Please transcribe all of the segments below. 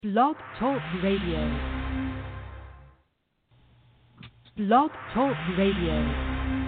Blog Talk Radio. Blog Talk Radio.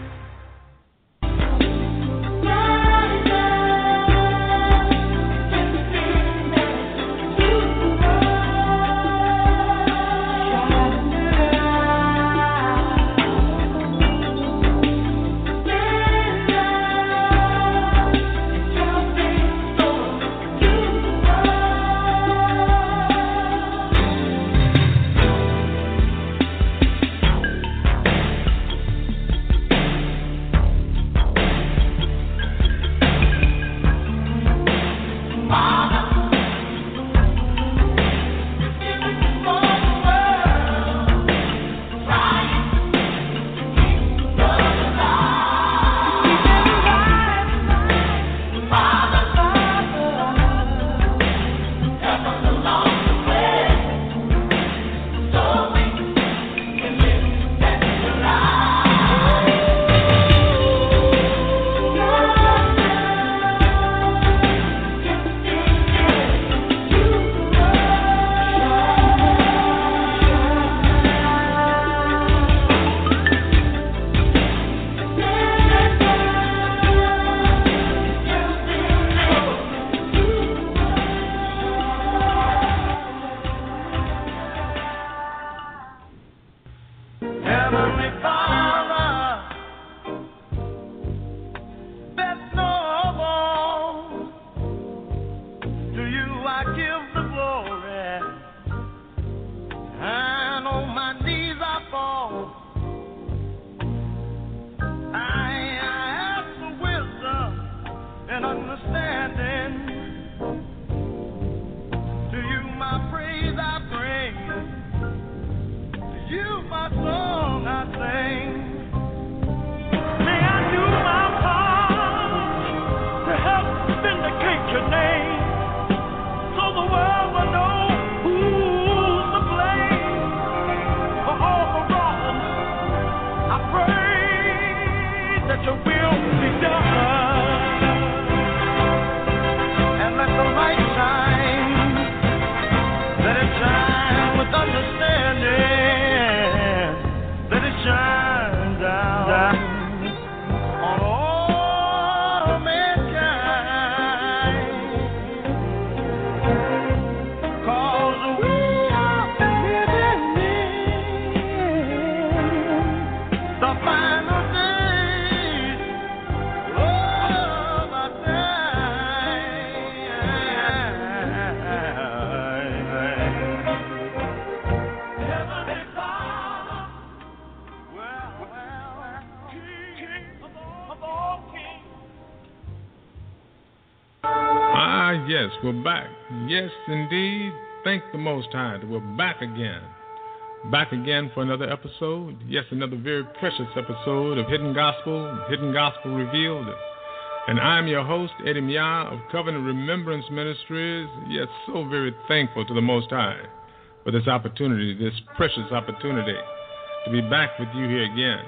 Yes, we're back. Yes, indeed. Thank the Most High that we're back again. Back again for another episode. Yes, another very precious episode of Hidden Gospel Revealed. And I'm your host, Eddie Mia of Covenant Remembrance Ministries. Yes, so very thankful to the Most High for this opportunity, this precious opportunity to be back with you here again.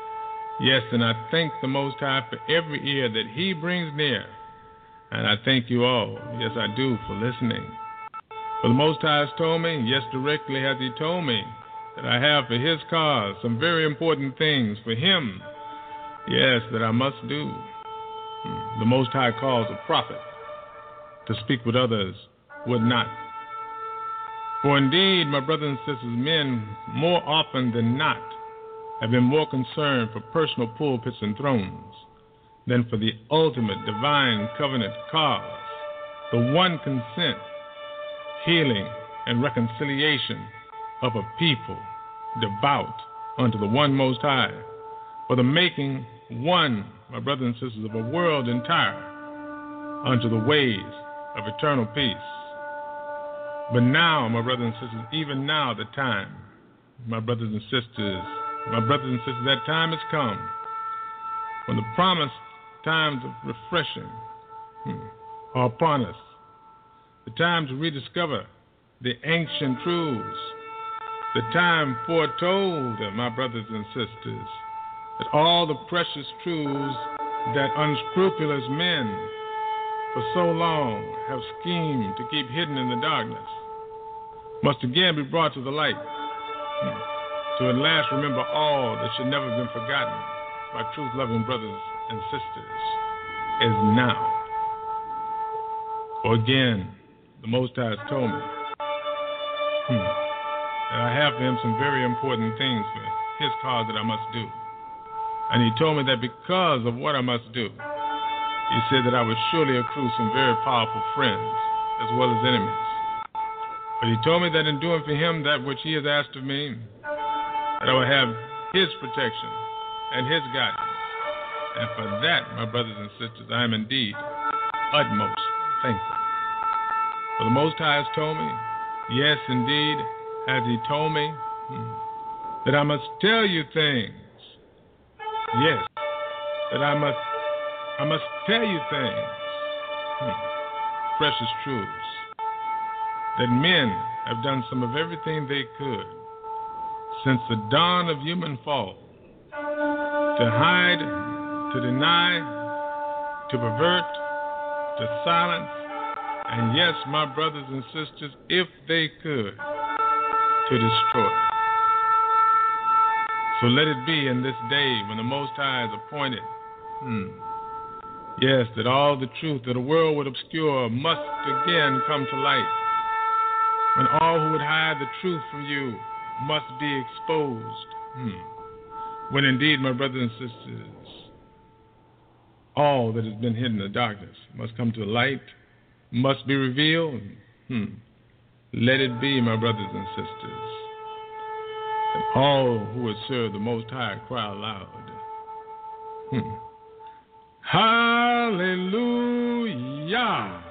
Yes, and I thank the Most High for every ear that He brings near. And I thank you all, yes I do, for listening. For the Most High has told me, yes directly has He told me, that I have for His cause some very important things for Him, yes, that I must do. The Most High calls a prophet to speak what others would not. For indeed, my brothers and sisters, men more often than not have been more concerned for personal pulpits and thrones than for the ultimate divine covenant cause, the one consent, healing, and reconciliation of a people devout unto the one Most High, for the making one, my brothers and sisters, of a world entire unto the ways of eternal peace. But now, my brothers and sisters, even now the time, my brothers and sisters, that time has come when the promised times of refreshing are upon us. The time to rediscover the ancient truths. The time foretold, my brothers and sisters, that all the precious truths that unscrupulous men for so long have schemed to keep hidden in the darkness. must again be brought to the light, to at last remember all that should never have been forgotten by truth-loving brothers and sisters, is now. For again, the Most High has told me that I have for him some very important things for his cause that I must do. And he told me that because of what I must do, he said that I would surely accrue some very powerful friends as well as enemies. But he told me that in doing for him that which he has asked of me, that I would have his protection and his guidance. And for that, my brothers and sisters, I am indeed utmost thankful. For the Most High has told me, yes, indeed, has he told me, that I must tell you things. Yes, that I must tell you things, precious truths, that men have done some of everything they could since the dawn of human fall to hide, to deny, to pervert, to silence, and yes, my brothers and sisters, if they could, to destroy. So let it be in this day when the Most High is appointed, yes, that all the truth that the world would obscure must again come to light. When all who would hide the truth from you must be exposed. When indeed, my brothers and sisters, all that has been hidden in the darkness must come to the light, must be revealed. Let it be, my brothers and sisters, that all who would serve the Most High cry aloud. Hallelujah.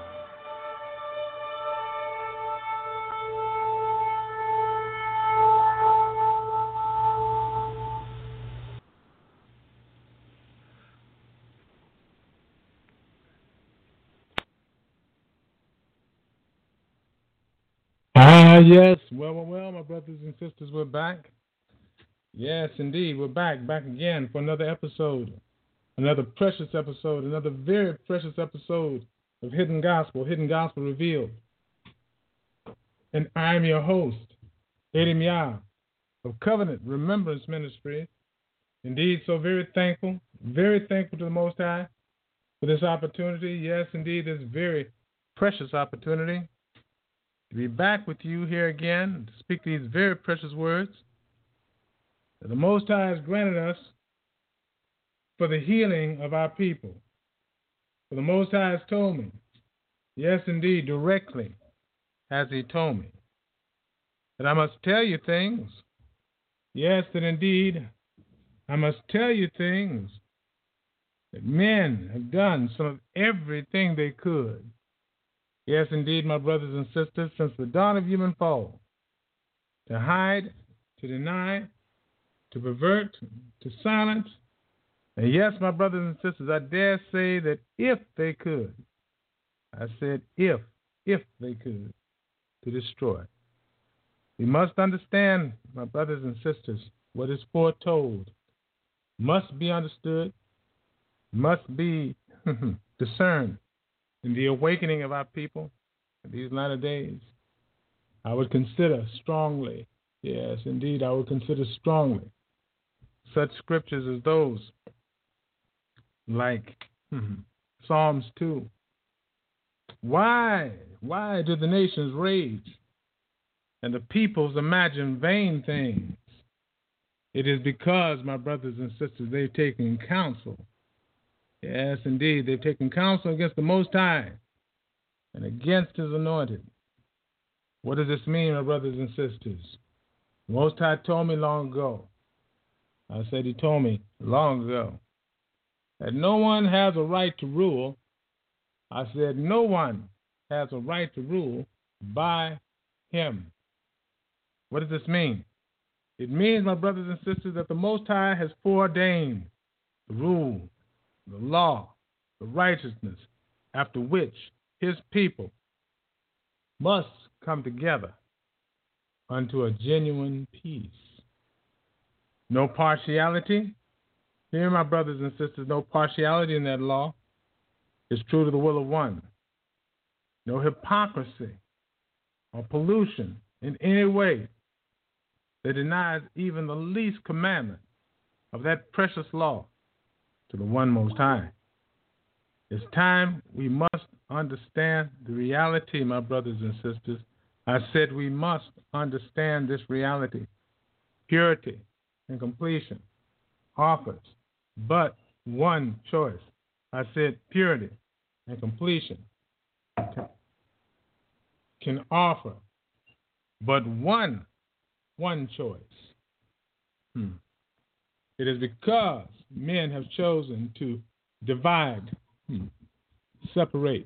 Yes. Well, my brothers and sisters, we're back. Yes, indeed, we're back again for another episode, another precious episode, another very precious episode of Hidden Gospel Revealed. And I'm your host, Edim Yah, of Covenant Remembrance Ministry. Indeed, so very thankful to the Most High for this opportunity. Yes, indeed, this very precious opportunity to be back with you here again, to speak these very precious words that the Most High has granted us for the healing of our people. For the Most High has told me, yes, indeed, directly has he told me, that I must tell you things. Yes, that indeed, I must tell you things that men have done some of everything they could. Yes, indeed, my brothers and sisters, since the dawn of human fall, to hide, to deny, to pervert, to silence. And yes, my brothers and sisters, I dare say that if they could, I said if they could, to destroy. We must understand, my brothers and sisters, what is foretold must be understood, must be discerned in the awakening of our people in these latter days. I would consider strongly, yes, indeed, I would consider strongly such scriptures as those like Psalms 2. Why do the nations rage and the peoples imagine vain things? It is because, my brothers and sisters, they've taken counsel. Yes, indeed, they've taken counsel against the Most High and against his anointed. What does this mean, my brothers and sisters? The Most High told me long ago. I said he told me long ago that no one has a right to rule. I said no one has a right to rule by him. What does this mean? It means, my brothers and sisters, that the Most High has foreordained the rule, the law, the righteousness, after which his people must come together unto a genuine peace. No partiality. Here, my brothers and sisters, no partiality in that law. It's true to the will of one. No hypocrisy or pollution in any way that denies even the least commandment of that precious law to the one Most High. It's time we must understand the reality, my brothers and sisters. I said we must understand this reality. Purity and completion offers but one choice. I said purity and completion can offer but one choice. It is because men have chosen to divide, separate,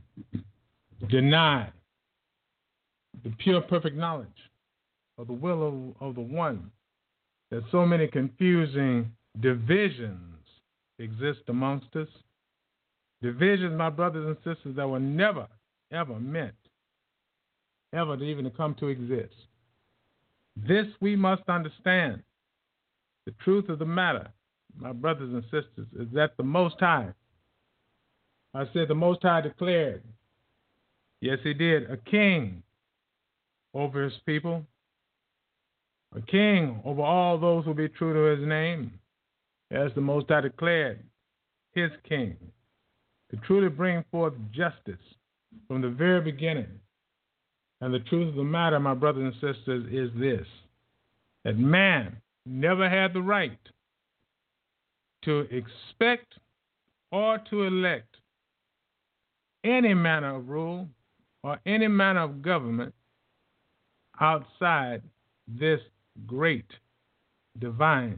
deny the pure, perfect knowledge of the will of the one, that so many confusing divisions exist amongst us. Divisions, my brothers and sisters, that were never, ever meant ever to even come to exist. This we must understand. The truth of the matter, my brothers and sisters, is that the Most High, I said the Most High declared, yes, he did, a king over his people, a king over all those who be true to his name, as the Most High declared his king, to truly bring forth justice from the very beginning. And the truth of the matter, my brothers and sisters, is this, that man never had the right to expect or to elect any manner of rule or any manner of government outside this great, divine,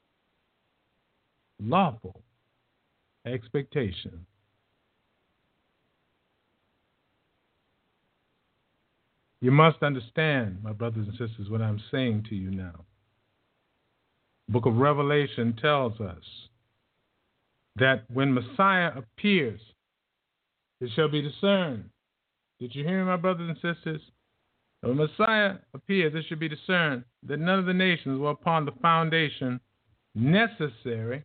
lawful expectation. You must understand, my brothers and sisters, what I'm saying to you now. The book of Revelation tells us that when Messiah appears, it shall be discerned. Did you hear me, my brothers and sisters? When Messiah appears, it should be discerned that none of the nations were upon the foundation necessary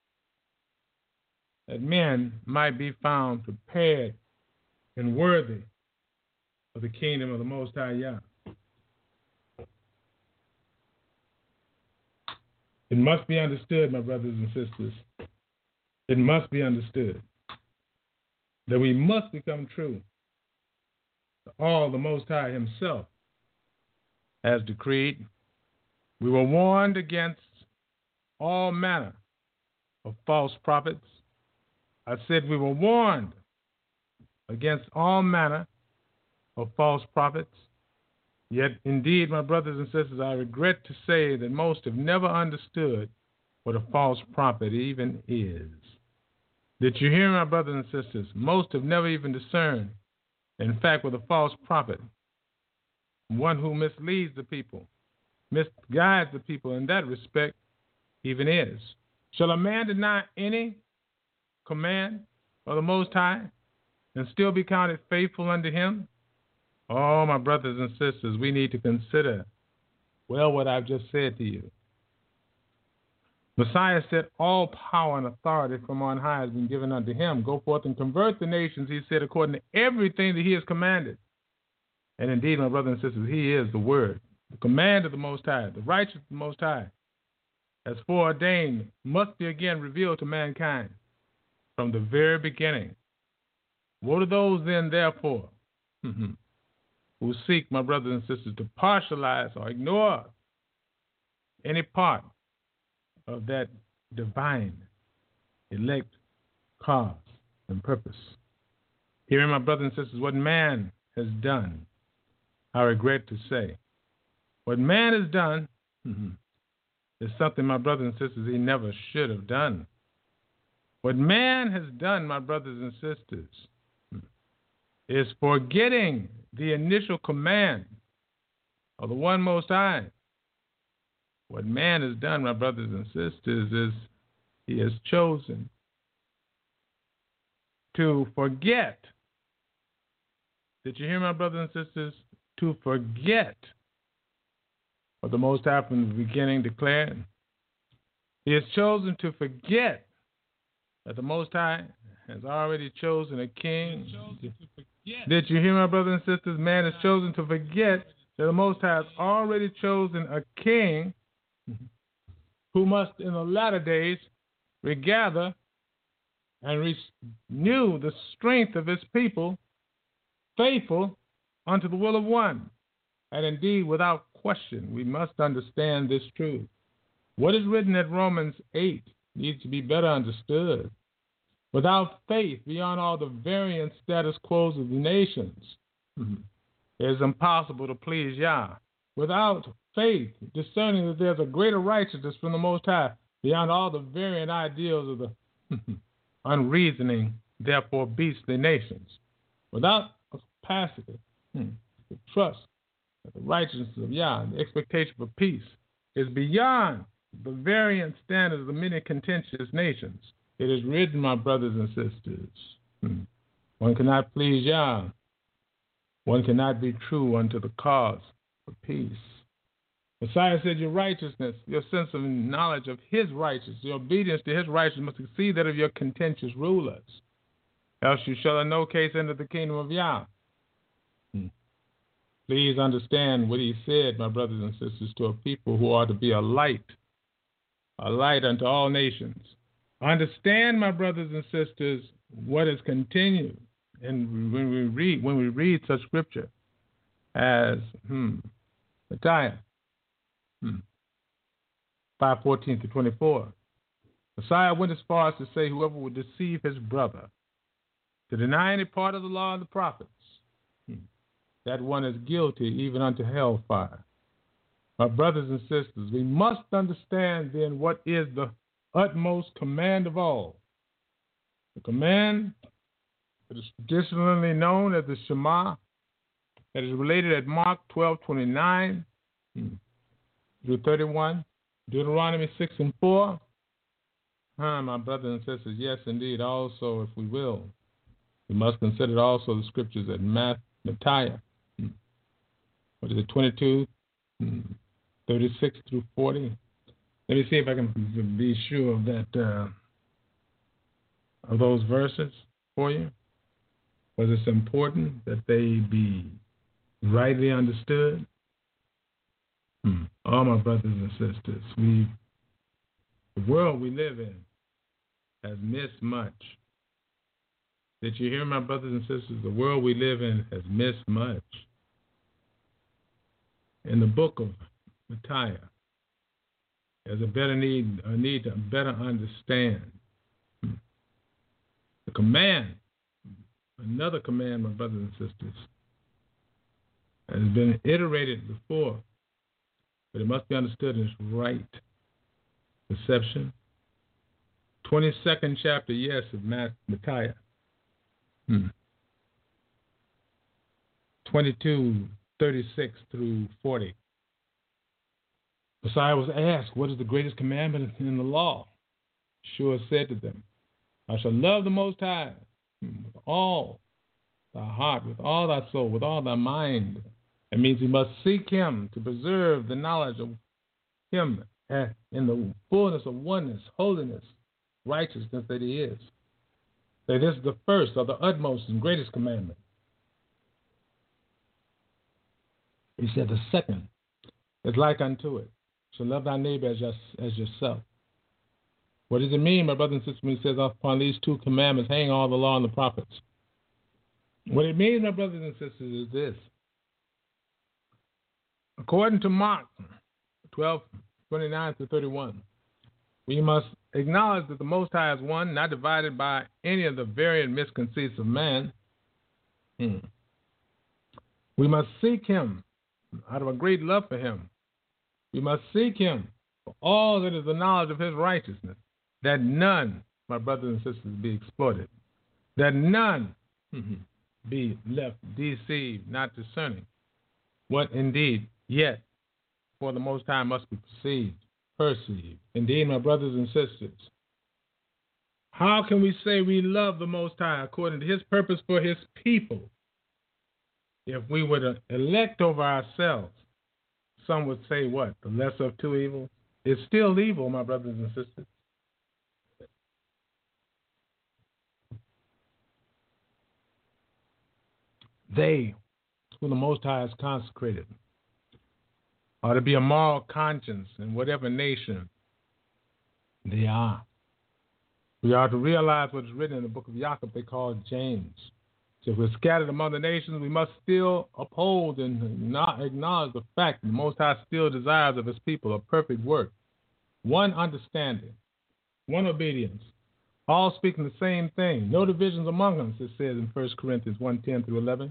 that men might be found prepared and worthy of the kingdom of the Most High Yah. It must be understood, my brothers and sisters, it must be understood that we must become true to all the Most High himself has decreed. We were warned against all manner of false prophets. I said we were warned against all manner of false prophets. Yet, indeed, my brothers and sisters, I regret to say that most have never understood what a false prophet even is. Did you hear, my brothers and sisters? Most have never even discerned, in fact, what a false prophet, one who misleads the people, misguides the people in that respect, even is. Shall a man deny any command of the Most High and still be counted faithful unto him? Oh, my brothers and sisters, we need to consider well what I've just said to you. Messiah said, all power and authority from on high has been given unto him. Go forth and convert the nations, he said, according to everything that he has commanded. And indeed, my brothers and sisters, he is the word, the command of the Most High, the righteous of the Most High, as foreordained, must be again revealed to mankind from the very beginning. What are those then, therefore, who seek, my brothers and sisters, to partialize or ignore any part of that divine elect cause and purpose? Hearing, my brothers and sisters, what man has done, I regret to say, what man has done is something, my brothers and sisters, he never should have done. What man has done, my brothers and sisters, is forgetting the initial command of the one Most High. What man has done, my brothers and sisters, is he has chosen to forget. Did you hear, my brothers and sisters? To forget what the Most High from the beginning declared. He has chosen to forget that the Most High has already chosen a king. Did you hear, my brothers and sisters? Man has chosen to forget that the Most High has already chosen a king who must in the latter days regather and renew the strength of his people, faithful unto the will of one. And indeed, without question, we must understand this truth. What is written at Romans 8 needs to be better understood. Without faith, beyond all the varying status quos of the nations, it is impossible to please Yah. Without faith, discerning that there's a greater righteousness from the Most High, beyond all the varying ideals of the unreasoning, therefore beastly nations. Without a capacity to trust that the righteousness of Yah and the expectation for peace is beyond the varying standards of the many contentious nations. It is written, my brothers and sisters, one cannot please Yah. One cannot be true unto the cause of peace. Messiah said your righteousness, your sense of knowledge of his righteousness, your obedience to his righteousness must exceed that of your contentious rulers. Else you shall in no case enter the kingdom of Yah. Please understand what he said, my brothers and sisters, to a people who are to be a light unto all nations. Understand, my brothers and sisters, what is continued. And when we read such scripture as Micaiah 5:14-24, Messiah went as far as to say, whoever would deceive his brother, to deny any part of the law of the prophets, that one is guilty even unto hellfire. My brothers and sisters, we must understand then what is the utmost command of all. The command that is traditionally known as the Shema, that is related at Mark 12:29 through 31, Deuteronomy 6:4. My brothers and sisters, yes, indeed, also, if we will, we must consider also the scriptures at Micaiah. What is it, 22, 36 through 40? Let me see if I can be sure of that, of those verses for you, because it's important that they be rightly understood. All my brothers and sisters, the world we live in has missed much. Did you hear, my brothers and sisters? The world we live in has missed much. In the book of Micaiah, there's a need to better understand the command. Another command, my brothers and sisters, has been iterated before, but it must be understood in its right perception. 22nd chapter, yes, of Micaiah. 22:36 through 40. Messiah was asked, what is the greatest commandment in the law? Yeshua said to them, I shall love the Most High with all thy heart, with all thy soul, with all thy mind. It means you must seek him to preserve the knowledge of him in the fullness of oneness, holiness, righteousness that he is. That this is the first or the utmost and greatest commandment. He said the second is like unto it. So love thy neighbor as yourself. What does it mean, my brothers and sisters, when he says, upon these two commandments hang all the law and the prophets? What it means, my brothers and sisters, is this. According to Mark 12:29-31, we must acknowledge that the Most High is one, not divided by any of the varying misconceits of man. We must seek him out of a great love for him. We must seek him for all that is the knowledge of his righteousness, that none, my brothers and sisters, be exploited, that none be left deceived, not discerning what indeed yet for the Most High must be perceived. Indeed, my brothers and sisters, how can we say we love the Most High according to his purpose for his people if we were to elect over ourselves? Some would say what? The lesser of two evils? It's still evil, my brothers and sisters. They who the Most High has consecrated ought to be a moral conscience in whatever nation they are. We are to realize what is written in the book of Jacob they call James. So if we're scattered among the nations, we must still uphold and not acknowledge the fact that the Most High still desires of his people a perfect work, one understanding, one obedience, all speaking the same thing. No divisions among us, it says in 1 Corinthians 1:10 through 11.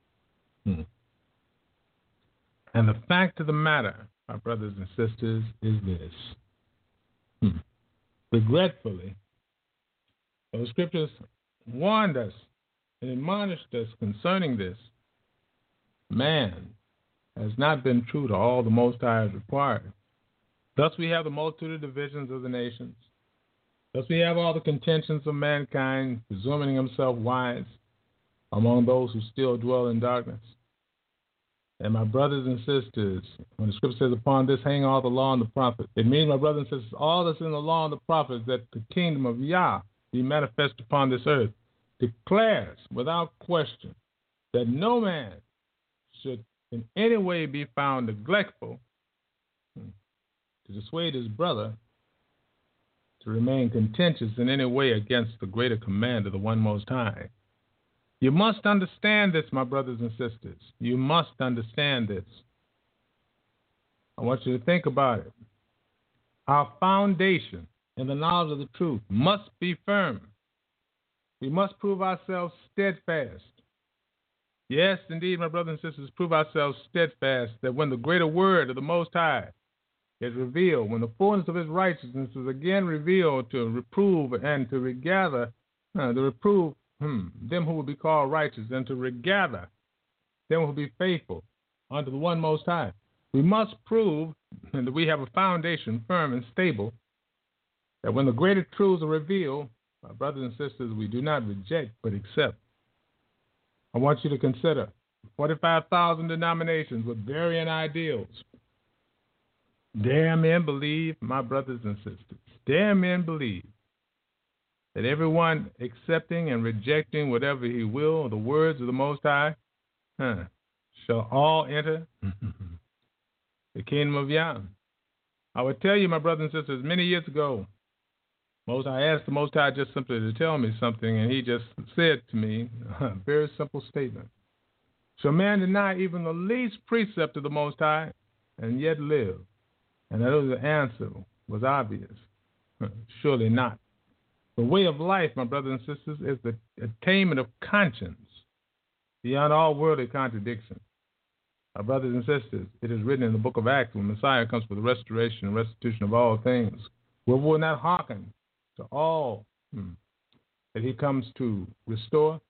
And the fact of the matter, my brothers and sisters, is this. Regretfully, the scriptures warned us and admonished us concerning this. Man has not been true to all the Most High has required. Thus we have the multitude of divisions of the nations. Thus we have all the contentions of mankind, presuming himself wise among those who still dwell in darkness. And my brothers and sisters, when the scripture says, upon this hang all the law and the prophets, it means, my brothers and sisters, all that's in the law and the prophets, that the kingdom of Yah be manifest upon this earth, declares without question that no man should in any way be found neglectful to dissuade his brother to remain contentious in any way against the greater command of the One Most High. You must understand this, my brothers and sisters. You must understand this. I want you to think about it. Our foundation in the knowledge of the truth must be firm. We must prove ourselves steadfast. Yes, indeed, my brothers and sisters, prove ourselves steadfast, that when the greater word of the Most High is revealed, when the fullness of his righteousness is again revealed to reprove and to regather, to reprove them who will be called righteous, and to regather them who will be faithful unto the One Most High. We must prove that we have a foundation firm and stable, that when the greater truths are revealed, my brothers and sisters, we do not reject but accept. I want you to consider 45,000 denominations with varying ideals. Dare men believe, my brothers and sisters, dare men believe that everyone accepting and rejecting whatever he will, the words of the Most High, shall all enter the kingdom of Yah. I would tell you, my brothers and sisters, many years ago, I asked the Most High just simply to tell me something, and he just said to me a very simple statement. Shall man deny even the least precept of the Most High and yet live? And the answer was obvious. Surely not. The way of life, my brothers and sisters, is the attainment of conscience beyond all worldly contradiction. My brothers and sisters, it is written in the book of Acts, when Messiah comes for the restoration and restitution of all things, we will not hearken to all that he comes to restore,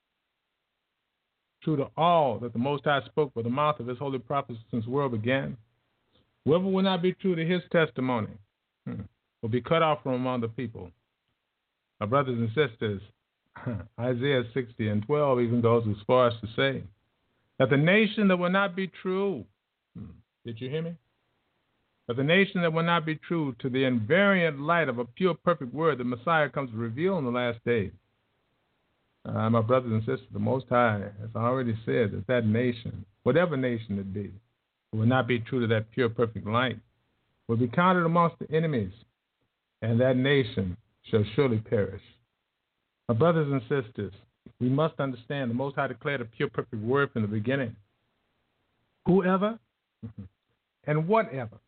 true to all that the Most High spoke by the mouth of his holy prophets since the world began. Whoever will not be true to his testimony will be cut off from among the people. My brothers and sisters, Isaiah 60:12 even goes as far as to say that the nation that will not be true, did you hear me? That the nation that will not be true to the invariant light of a pure, perfect word that Messiah comes to reveal in the last days. My brothers and sisters, the Most High has already said that that nation, whatever nation it be, will not be true to that pure, perfect light, will be counted amongst the enemies, and that nation shall surely perish. My brothers and sisters, we must understand the Most High declared a pure, perfect word from the beginning. Whoever and whatever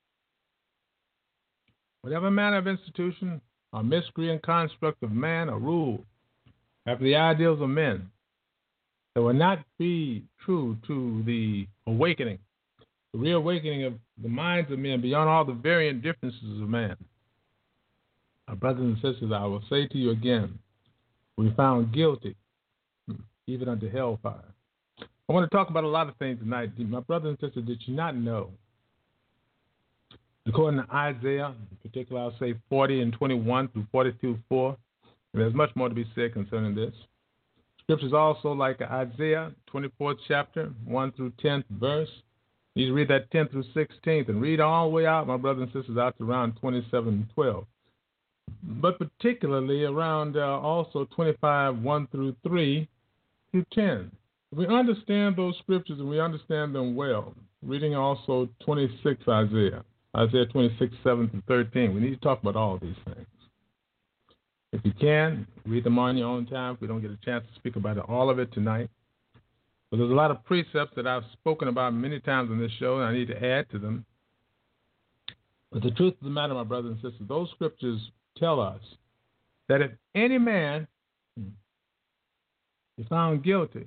manner of institution or miscreant construct of man or rule after the ideals of men that will not be true to the awakening, the reawakening of the minds of men beyond all the varying differences of man. My brothers and sisters, I will say to you again, we found guilty, even unto hellfire. I want to talk about a lot of things tonight. My brothers and sisters, did you not know? According to Isaiah, in particular, I'll say 40:21 through 42:4, there's much more to be said concerning this. Scriptures also like Isaiah 24th chapter, 1 through 10th verse. You need to read that 10th through 16th and read all the way out, my brothers and sisters, out to around 27:12. But particularly around also 25:1 through 3 through 10. We understand those scriptures and we understand them well. Reading also 26 Isaiah 26, 7 to 13. We need to talk about all these things. If you can, read them on your own time. If we don't get a chance to speak about all of it tonight. But there's a lot of precepts that I've spoken about many times on this show, and I need to add to them. But the truth of the matter, my brothers and sisters, those scriptures tell us that if any man is found guilty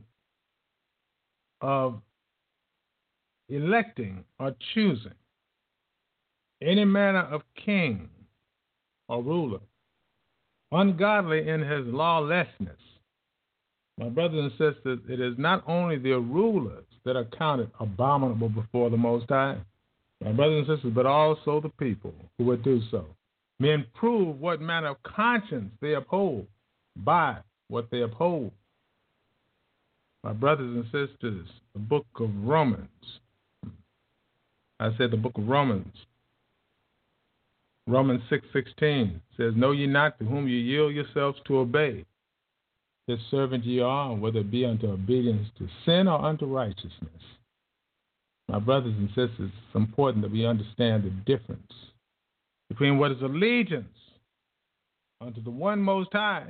of electing or choosing any manner of king or ruler, ungodly in his lawlessness, my brothers and sisters, it is not only the rulers that are counted abominable before the Most High, my brothers and sisters, but also the people who would do so. Men prove what manner of conscience they uphold by what they uphold. My brothers and sisters, the book of Romans, I said the book of Romans 6:16 says, Know ye not to whom you yield yourselves to obey? His servant ye are, whether it be unto obedience to sin or unto righteousness. My brothers and sisters, it's important that we understand the difference between what is allegiance unto the one Most High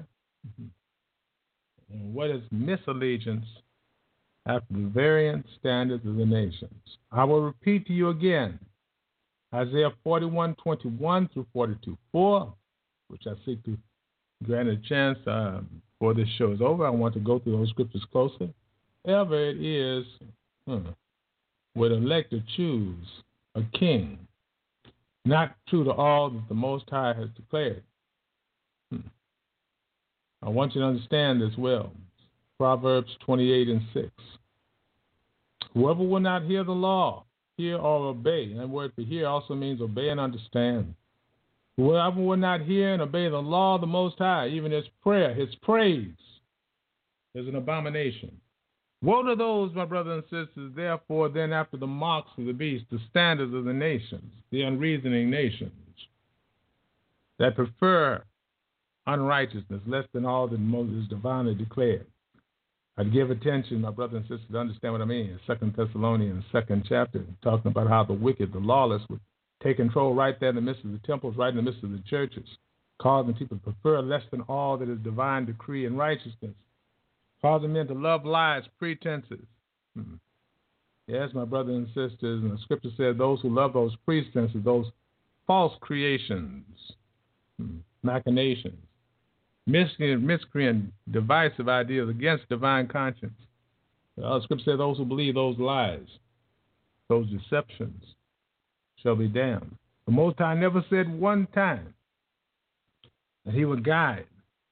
and what is misallegiance after the variant standards of the nations. I will repeat to you again, Isaiah 41:21 through 42:4, which I seek to grant a chance before this show is over. I want to go through those scriptures closer. However, it is would elect to choose a king, not true to all that the Most High has declared. I want you to understand this well. Proverbs 28:6. Whoever will not hear the law, hear or obey, and that word for hear also means obey and understand. Whoever will not hear and obey the law of the Most High, even his prayer, his praise, is an abomination. Woe to those, my brothers and sisters, therefore, then after the marks of the beast, the standards of the nations, the unreasoning nations, that prefer unrighteousness less than all that Moses divinely declared. I'd give attention, my brothers and sisters, to understand what I mean. 2 Thessalonians, 2nd chapter, talking about how the wicked, the lawless, would take control right there in the midst of the temples, right in the midst of the churches, causing people to prefer less than all that is divine decree and righteousness, causing men to love lies, pretenses. Yes, my brothers and sisters, and the scripture says those who love those pretenses, those false creations, machinations, miscreant, divisive ideas against divine conscience. The scripture says those who believe those lies, those deceptions, shall be damned. The Most High never said one time that he would guide.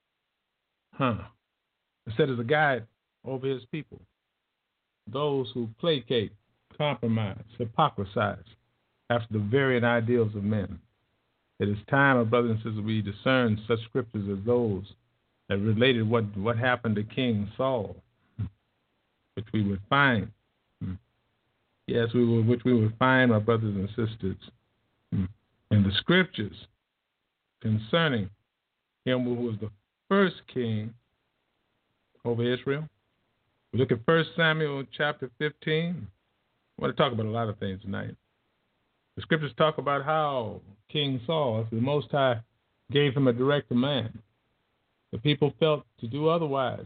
Instead as a guide over his people. Those who placate, compromise, hypocrisize after the varied ideals of men. It is time, my brothers and sisters, we discern such scriptures as those that related what happened to King Saul, which we would find. Yes, which we would find, my brothers and sisters, in the scriptures concerning him who was the first king over Israel. We look at 1 Samuel chapter 15. I want to talk about a lot of things tonight. The scriptures talk about how King Saul, the Most High, gave him a direct command. The people felt to do otherwise.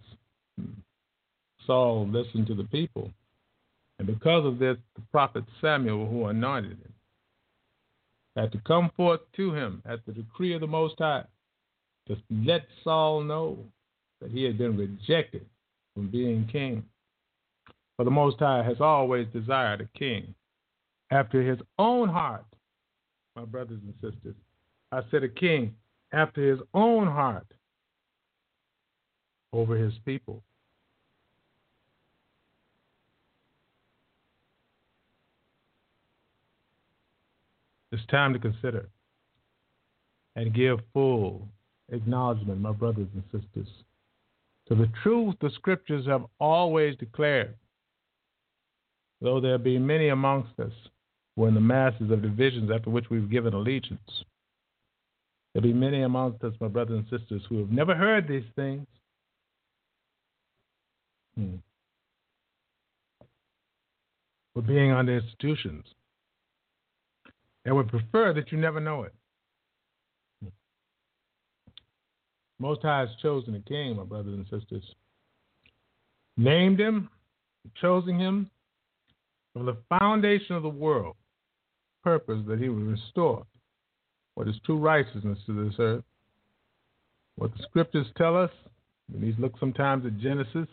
Saul listened to the people. And because of this, the prophet Samuel, who anointed him, had to come forth to him at the decree of the Most High to let Saul know that he had been rejected from being king. For the Most High has always desired a king after his own heart, my brothers and sisters. I said a king after his own heart over his people. It's time to consider and give full acknowledgement, my brothers and sisters, to the truth the scriptures have always declared. Though there be many amongst us who are in the masses of divisions after which we've given allegiance, there be many amongst us, my brothers and sisters, who have never heard these things. for being under institutions. They would prefer that you never know it. Most High has chosen a king, my brothers and sisters. Named him, chosen him from the foundation of the world, purpose that he would restore what is true righteousness to this earth. What the scriptures tell us, we need to look sometimes at Genesis.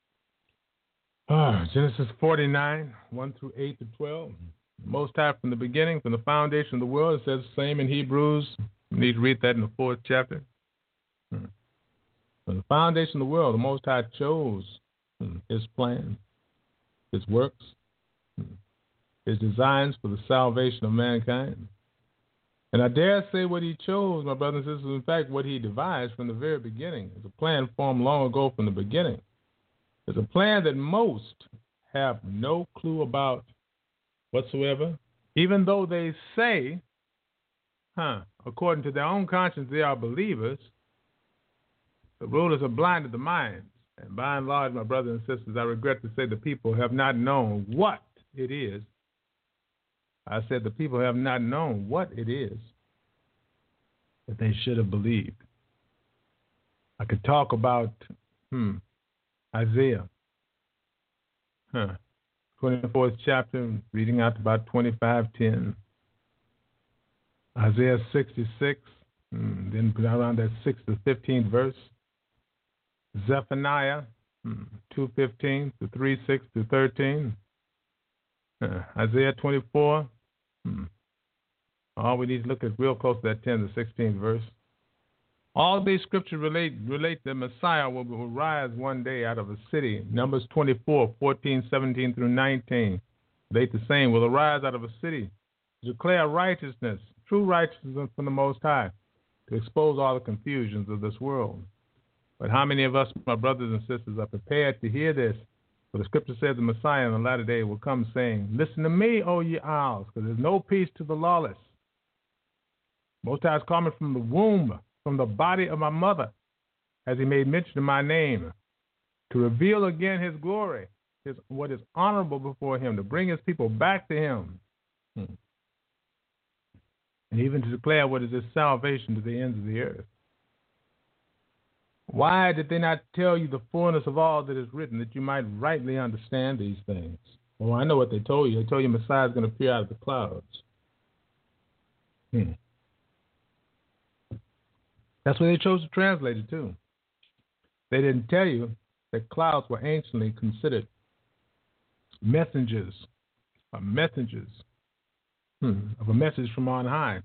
Genesis 49, 1 through 8 to 12. Most High from the beginning, from the foundation of the world, it says the same in Hebrews. You need to read that in the 4th chapter. From the foundation of the world, the Most High chose his plan, his works, his designs for the salvation of mankind. And I dare say what he chose, my brothers and sisters, in fact, what he devised from the very beginning. It's a plan formed long ago from the beginning. It's a plan that most have no clue about whatsoever, even though they say, according to their own conscience, they are believers. The rulers are blinded the minds. And by and large, my brothers and sisters, I regret to say the people have not known what it is. I said the people have not known what it is that they should have believed. I could talk about Isaiah, 24th chapter, reading out to about 25:10. Isaiah 66, then around that 6th to 15th verse. Zephaniah 2:15 to 3:6 to 13. Isaiah 24. All we need to look at real close to that 10 to 16th verse. All these scriptures relate that Messiah will rise one day out of a city. Numbers 24, 14, 17 through 19. They the same will arise out of a city to declare righteousness, true righteousness from the Most High, to expose all the confusions of this world. But how many of us, my brothers and sisters, are prepared to hear this? For the scripture says the Messiah in the latter day will come saying, "Listen to me, O ye isles, because there's no peace to the lawless. Most High is coming from the womb, from the body of my mother, as he made mention of my name, to reveal again his glory, what is honorable before him, to bring his people back to him, and even to declare what is his salvation to the ends of the earth." Why did they not tell you the fullness of all that is written, that you might rightly understand these things? Well, I know what they told you. They told you Messiah is going to appear out of the clouds. That's what they chose to translate it to. They didn't tell you that clouds were anciently considered messengers of a message from on high.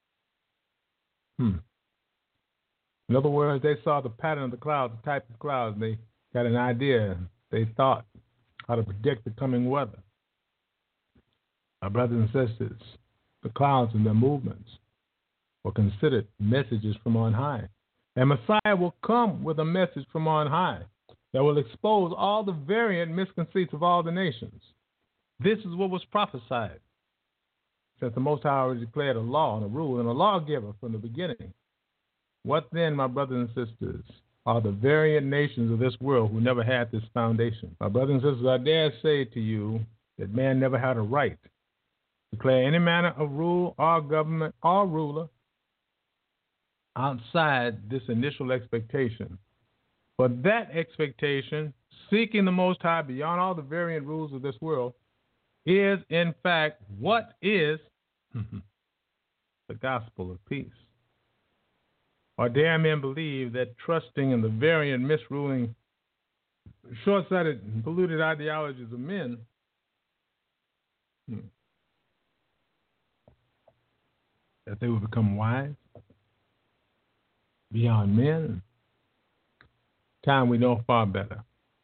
In other words, they saw the pattern of the clouds, the type of clouds. They got an idea. They thought how to predict the coming weather. Our brothers and sisters, the clouds and their movements were considered messages from on high. And Messiah will come with a message from on high that will expose all the variant misconceits of all the nations. This is what was prophesied, since the Most High already declared a law and a rule and a lawgiver from the beginning. What then, my brothers and sisters, are the variant nations of this world who never had this foundation? My brothers and sisters, I dare say to you that man never had a right to declare any manner of rule or government or ruler outside this initial expectation. But that expectation, seeking the Most High beyond all the variant rules of this world, is in fact what is the gospel of peace. Or dare men believe that trusting in the variant, misruling, short-sighted, and polluted ideologies of men that they will become wise beyond men? Time we know far better.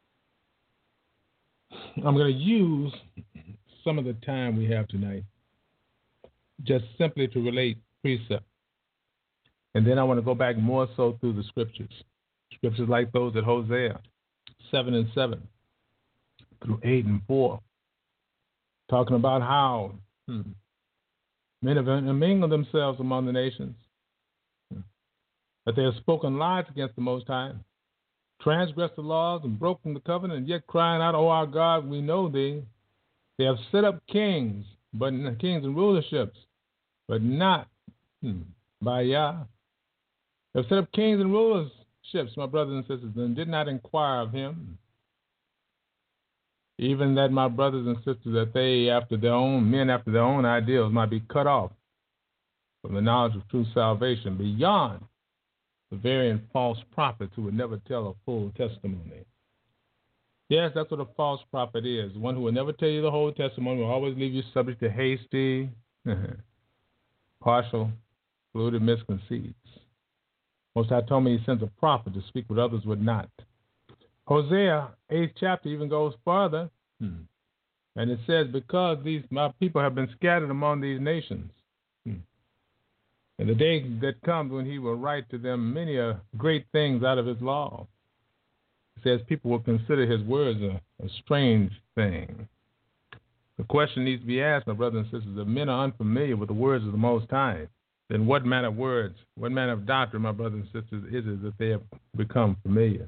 I'm going to use some of the time we have tonight just simply to relate precept. And then I want to go back more so through the scriptures. Scriptures like those at Hosea 7:7 through 8:4, talking about how men have mingled themselves among the nations, that they have spoken lies against the Most High, transgressed the laws and broken the covenant, and yet crying out, "O our God, we know thee." They have set up kings, kings and rulerships, but not by Yah. They have set up kings and rulerships, my brothers and sisters, and did not inquire of him. Even that, my brothers and sisters, that they, after their own ideals, might be cut off from the knowledge of true salvation, beyond the variant false prophets who would never tell a full testimony. Yes, that's what a false prophet is. One who will never tell you the whole testimony, will always leave you subject to hasty, partial, polluted misconceits. Most High told me he sends a prophet to speak what others would not. Hosea, 8th chapter, even goes further. And it says, because my people have been scattered among these nations, and the day that comes when he will write to them many great things out of his law. It says people will consider his words a strange thing. The question needs to be asked, my brothers and sisters, if men are unfamiliar with the words of the Most High, then what manner of words, what manner of doctrine, my brothers and sisters, is it that they have become familiar?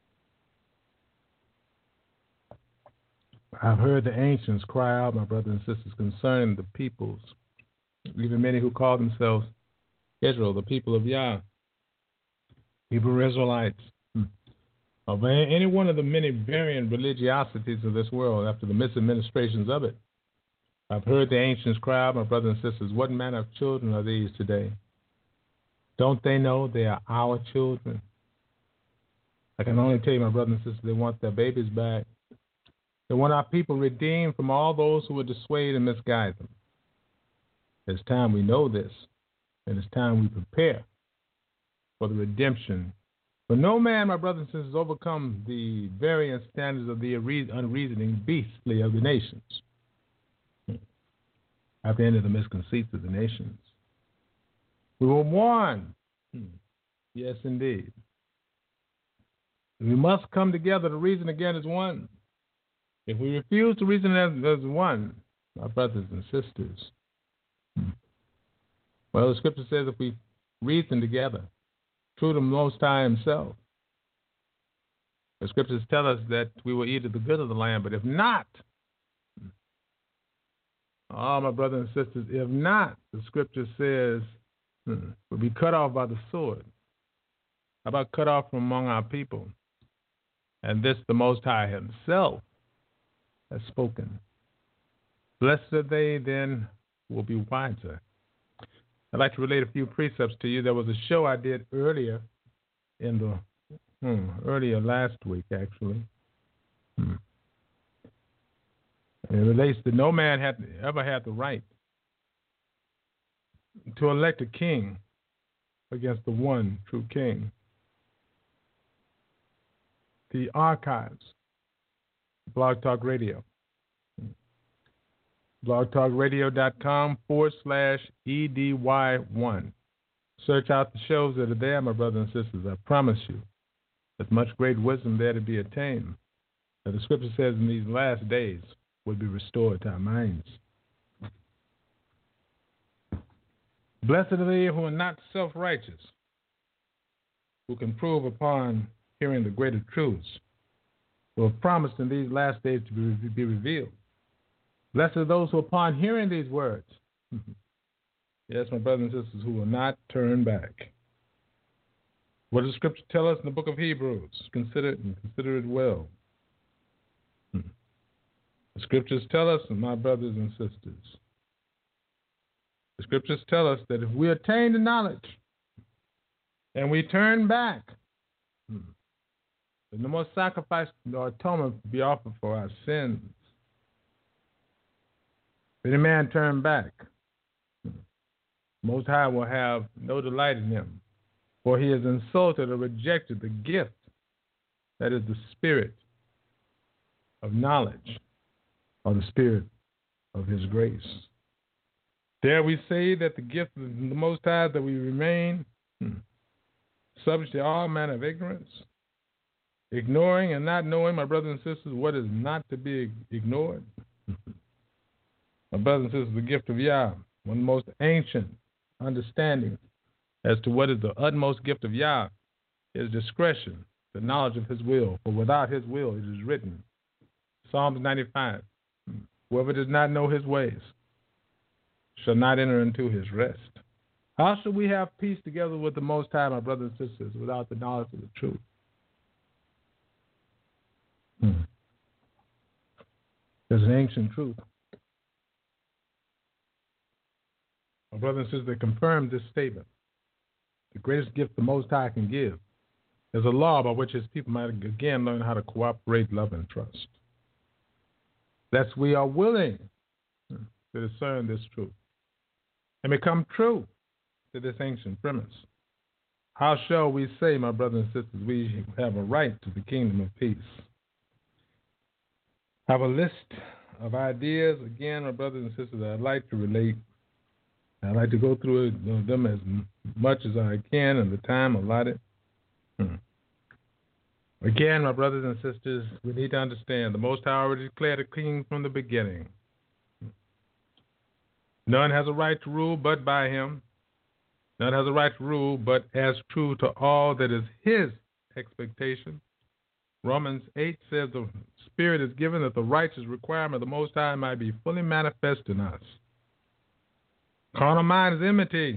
I've heard the ancients cry out, my brothers and sisters, concerning the peoples, even many who call themselves Israel, the people of Yah, Hebrew Israelites, of any one of the many variant religiosities of this world after the misadministrations of it. I've heard the ancients cry out, my brothers and sisters, what manner of children are these today? Don't they know they are our children? I can only tell you, my brothers and sisters, they want their babies back. They want our people redeemed from all those who would dissuade and misguide them. It's time we know this, and it's time we prepare for the redemption. For no man, my brothers and sisters, overcome the variant standards of the unreasoning beastly of the nations. At the end of the misconceits of the nations. We were warned. Yes, indeed. We must come together to reason again as one. If we refuse to reason as one, my brothers and sisters, well, the scripture says if we reason together, true to the Most High himself, the scriptures tell us that we will eat of the good of the land, but if not, my brothers and sisters, if not, the scripture says we'll be cut off by the sword. How about cut off from among our people? And this the Most High himself has spoken. Blessed are they then will be wiser. I'd like to relate a few precepts to you. There was a show I did earlier last week, actually. And it relates to no man ever had the right to elect a king against the one true king. The archives, Blog Talk Radio. blogtalkradio.com/EDY1. Search out the shows that are there, my brothers and sisters. I promise you, there's much great wisdom there to be attained. That the scripture says in these last days will be restored to our minds. Blessed are they who are not self-righteous, who can prove upon hearing the greater truths, who have promised in these last days to be revealed. Blessed are those who upon hearing these words, yes, my brothers and sisters, who will not turn back. What does the scripture tell us in the book of Hebrews? Consider it well. The scriptures tell us, my brothers and sisters, the scriptures tell us that if we attain the knowledge and we turn back, then no more sacrifice or atonement will be offered for our sins. If any man turn back, Most High will have no delight in him, for he has insulted or rejected the gift that is the spirit of knowledge, or the spirit of his grace. Dare we say that the gift of the Most High, that we remain subject to all manner of ignorance, ignoring and not knowing, my brothers and sisters, what is not to be ignored? My brothers and sisters, the gift of Yah, one of the most ancient understandings as to what is the utmost gift of Yah, is discretion, the knowledge of his will. For without his will, it is written, Psalms 95, Whoever does not know his ways shall not enter into his rest. How shall we have peace together with the Most High, my brothers and sisters, without the knowledge of the truth? There's an ancient truth. My brothers and sisters, that confirm this statement. The greatest gift the Most High can give is a law by which his people might again learn how to cooperate, love, and trust. Lest we are willing to discern this truth and become true to this ancient premise. How shall we say, my brothers and sisters, we have a right to the kingdom of peace? I have a list of ideas, again, my brothers and sisters, that I'd like to relate. I'd like to go through them as much as I can in the time allotted. Again, my brothers and sisters, we need to understand the Most High already declared a king from the beginning. None has a right to rule but by him. None has a right to rule but as true to all that is his expectation. Romans 8 says the Spirit is given that the righteous requirement of the Most High might be fully manifest in us. Carnal mind is enmity.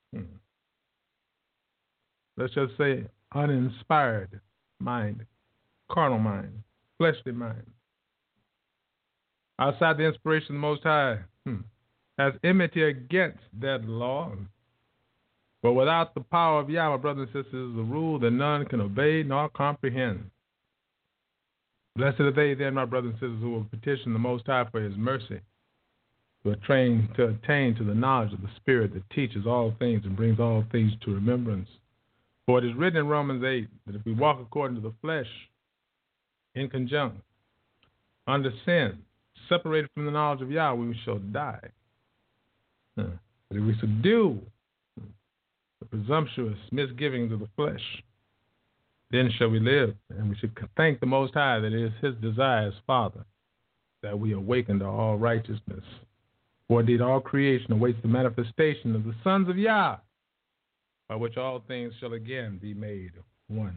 Let's just say uninspired mind, carnal mind, fleshly mind. Outside the inspiration of the Most High has enmity against that law. But without the power of Yah, my brothers and sisters, is a rule that none can obey nor comprehend. Blessed are they then, my brothers and sisters, who will petition the Most High for his mercy, to attain to the knowledge of the Spirit that teaches all things and brings all things to remembrance. For it is written in Romans 8 that if we walk according to the flesh, in conjunction, under sin, separated from the knowledge of Yah, we shall die. But if we subdue the presumptuous misgivings of the flesh, then shall we live. And we should thank the Most High that it is his desire as Father that we awaken to all righteousness. For indeed all creation awaits the manifestation of the sons of Yah, by which all things shall again be made one.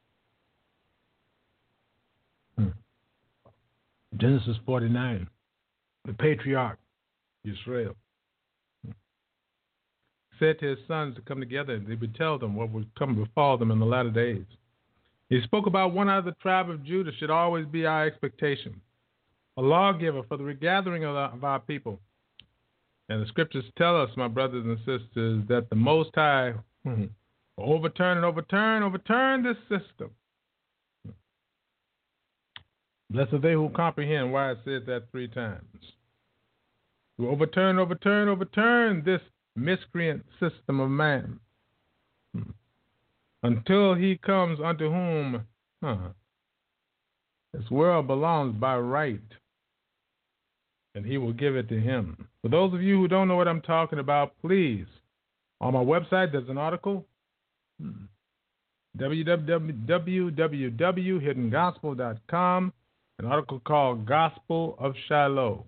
Genesis 49, the patriarch, Yisrael, said to his sons to come together, and they would tell them what would come befall them in the latter days. He spoke about one out of the tribe of Judah should always be our expectation, a lawgiver for the regathering of our people. And the scriptures tell us, my brothers and sisters, that the Most High will overturn this system. Blessed are they who comprehend why I said that 3 times. To overturn this miscreant system of man, until he comes unto whom this world belongs by right, and he will give it to him. For those of you who don't know what I'm talking about, please, on my website there's an article, www.hiddengospel.com, an article called Gospel of Shiloh.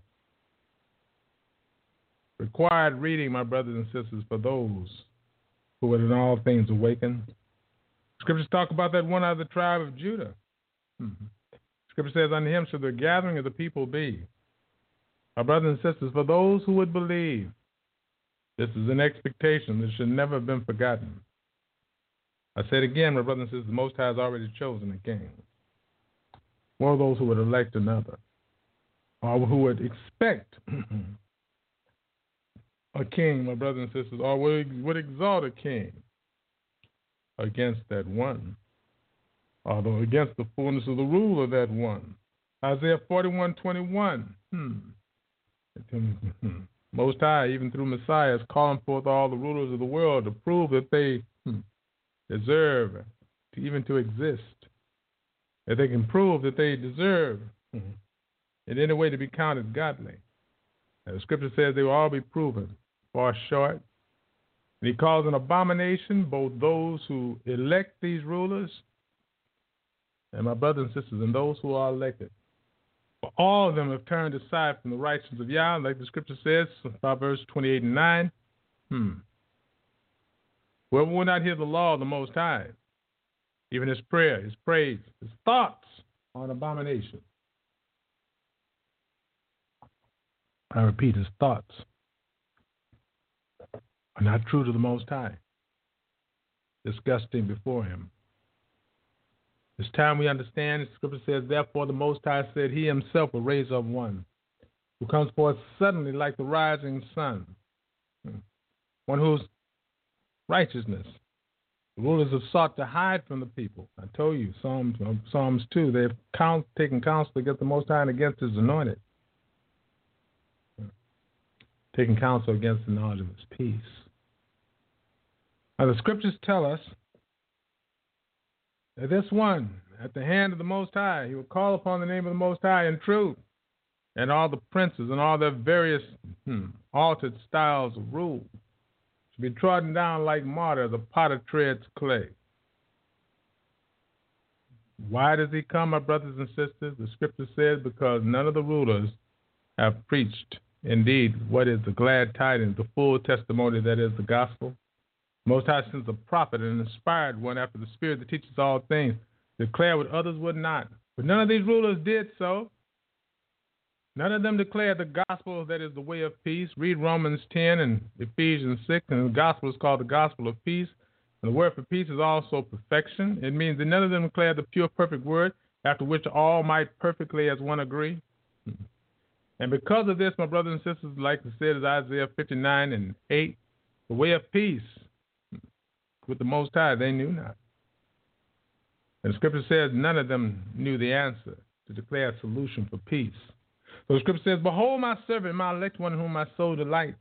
Required reading, my brothers and sisters, for those who would in all things awaken. Scriptures talk about that one out of the tribe of Judah. Scripture says, unto him shall the gathering of the people be. My brothers and sisters, for those who would believe, this is an expectation that should never have been forgotten. I said again, my brothers and sisters, the Most High has already chosen a king. Or those who would elect another, or who would expect a king, my brothers and sisters, or would exalt a king against that one, although against the fullness of the rule of that one. Isaiah 41:21. Most High, even through Messiah, is calling forth all the rulers of the world to prove that they deserve even to exist. That they can prove that they deserve in any way to be counted godly. And the scripture says they will all be proven far short. And he calls an abomination both those who elect these rulers and my brothers and sisters and those who are elected. For all of them have turned aside from the righteousness of Yah, like the scripture says, Proverbs 28:9. Whoever will not hear the law of the Most High, even his prayer, his praise, his thoughts on abomination. I repeat, his thoughts are not true to the Most High, disgusting before him. This time we understand, the scripture says, therefore the Most High said he himself will raise up one who comes forth suddenly like the rising sun, one whose righteousness the rulers have sought to hide from the people. I told you, Psalms 2, they've taken counsel against the Most High and against his anointed. Taking counsel against the knowledge of his peace. Now the scriptures tell us that this one, at the hand of the Most High, he will call upon the name of the Most High in truth, and all the princes and all their various altered styles of rule should be trodden down like mortar, the potter treads clay. Why does he come, my brothers and sisters? The scripture says, because none of the rulers have preached, indeed, what is the glad tidings, the full testimony that is the gospel. Most High sends a prophet, an inspired one after the Spirit that teaches all things, declare what others would not. But none of these rulers did so. None of them declared the gospel that is the way of peace. Read Romans 10 and Ephesians 6, and the gospel is called the gospel of peace. And the word for peace is also perfection. It means that none of them declared the pure, perfect word, after which all might perfectly as one agree. And because of this, my brothers and sisters, like I said, is Isaiah 59 and 8, the way of peace with the Most High, they knew not. And the scripture says none of them knew the answer to declare a solution for peace. So the scripture says, behold my servant, my elect one in whom my soul delights.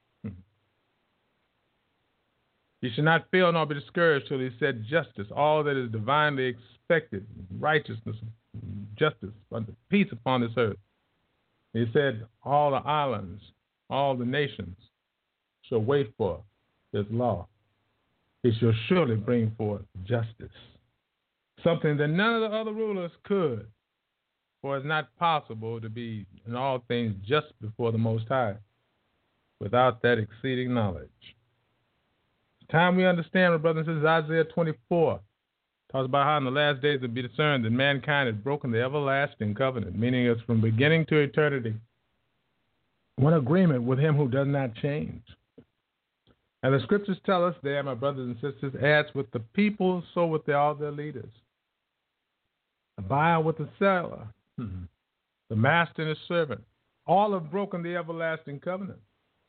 He shall not fail nor be discouraged till he said justice, all that is divinely expected, righteousness, justice, peace upon this earth. He said, all the islands, all the nations shall wait for his law. He shall surely bring forth justice, something that none of the other rulers could. For it's not possible to be in all things just before the Most High without that exceeding knowledge. It's time we understand, my brothers and sisters, Isaiah 24 talks about how in the last days it will be discerned that mankind has broken the everlasting covenant, meaning it's from beginning to eternity, one agreement with him who does not change. And the scriptures tell us there, my brothers and sisters, as with the people, so with all their leaders. The buyer with the seller, the master and his servant, all have broken the everlasting covenant.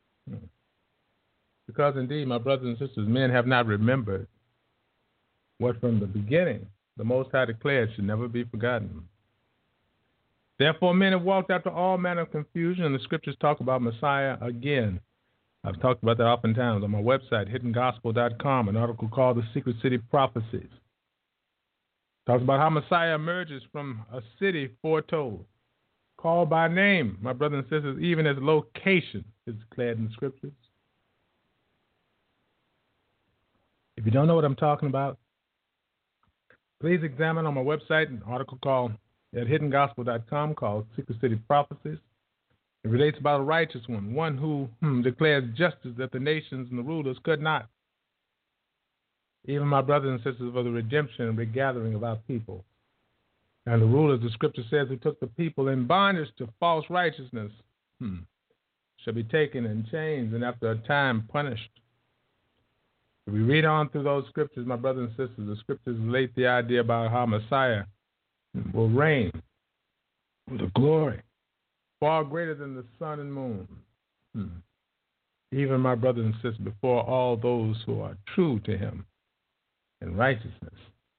Because indeed, my brothers and sisters, men have not remembered what from the beginning the Most High declared should never be forgotten. Therefore, men have walked after all manner of confusion, and the scriptures talk about Messiah again. I've talked about that oftentimes on my website, hiddengospel.com, an article called The Secret City Prophecies. Talks about how Messiah emerges from a city foretold, called by name, my brothers and sisters, even as location is declared in the scriptures. If you don't know what I'm talking about, please examine on my website an article called at hiddengospel.com called Secret City Prophecies. It relates about a righteous one who declares justice that the nations and the rulers could not. Even my brothers and sisters, for the redemption and regathering of our people. And the rulers, the scripture says, who took the people in bondage to false righteousness shall be taken in chains and after a time punished. If we read on through those scriptures, my brothers and sisters, the scriptures relate the idea about how Messiah will reign with a glory far greater than the sun and moon. Even my brothers and sisters, before all those who are true to him in righteousness.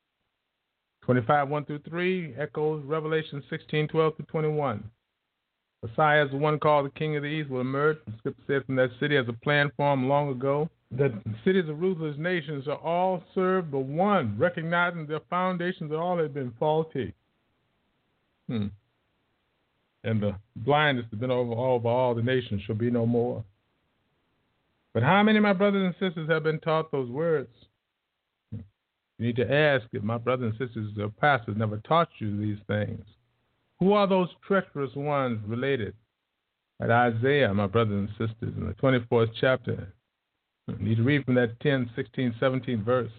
25:1-3 echoes Revelation 16:12-21. Messiah, as the one called the King of the East, will emerge. The scripture says from that city as a plan formed long ago, that cities of ruthless nations shall all serve the one, recognizing their foundations all have been faulty. And the blindness has been over all the nations shall be no more. But how many of my brothers and sisters have been taught those words? You need to ask if my brothers and sisters or pastors never taught you these things. Who are those treacherous ones related? At Isaiah, my brothers and sisters, in the 24th chapter. You need to read from that 10, 16, 17 verse.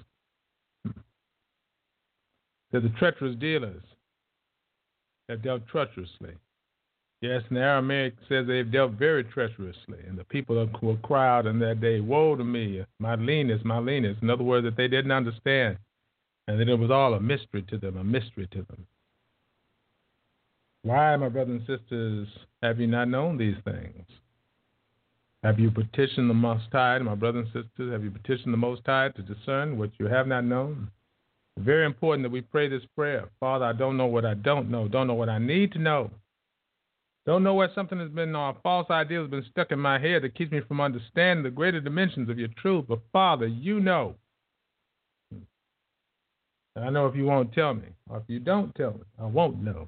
They're the treacherous dealers that dealt treacherously. Yes, and Aramaic says they've dealt very treacherously, and the people will cry out in that day, woe to me, my leanness, my leanness. In other words, that they didn't understand, and that it was all a mystery to them, a mystery to them. Why, my brothers and sisters, have you not known these things? Have you petitioned the Most High, my brothers and sisters? Have you petitioned the Most High to discern what you have not known? It's very important that we pray this prayer. Father, I don't know what I don't know what I need to know. Don't know where something has been, or a false idea has been stuck in my head that keeps me from understanding the greater dimensions of your truth. But Father, you know. And I know if you won't tell me, or if you don't tell me, I won't know.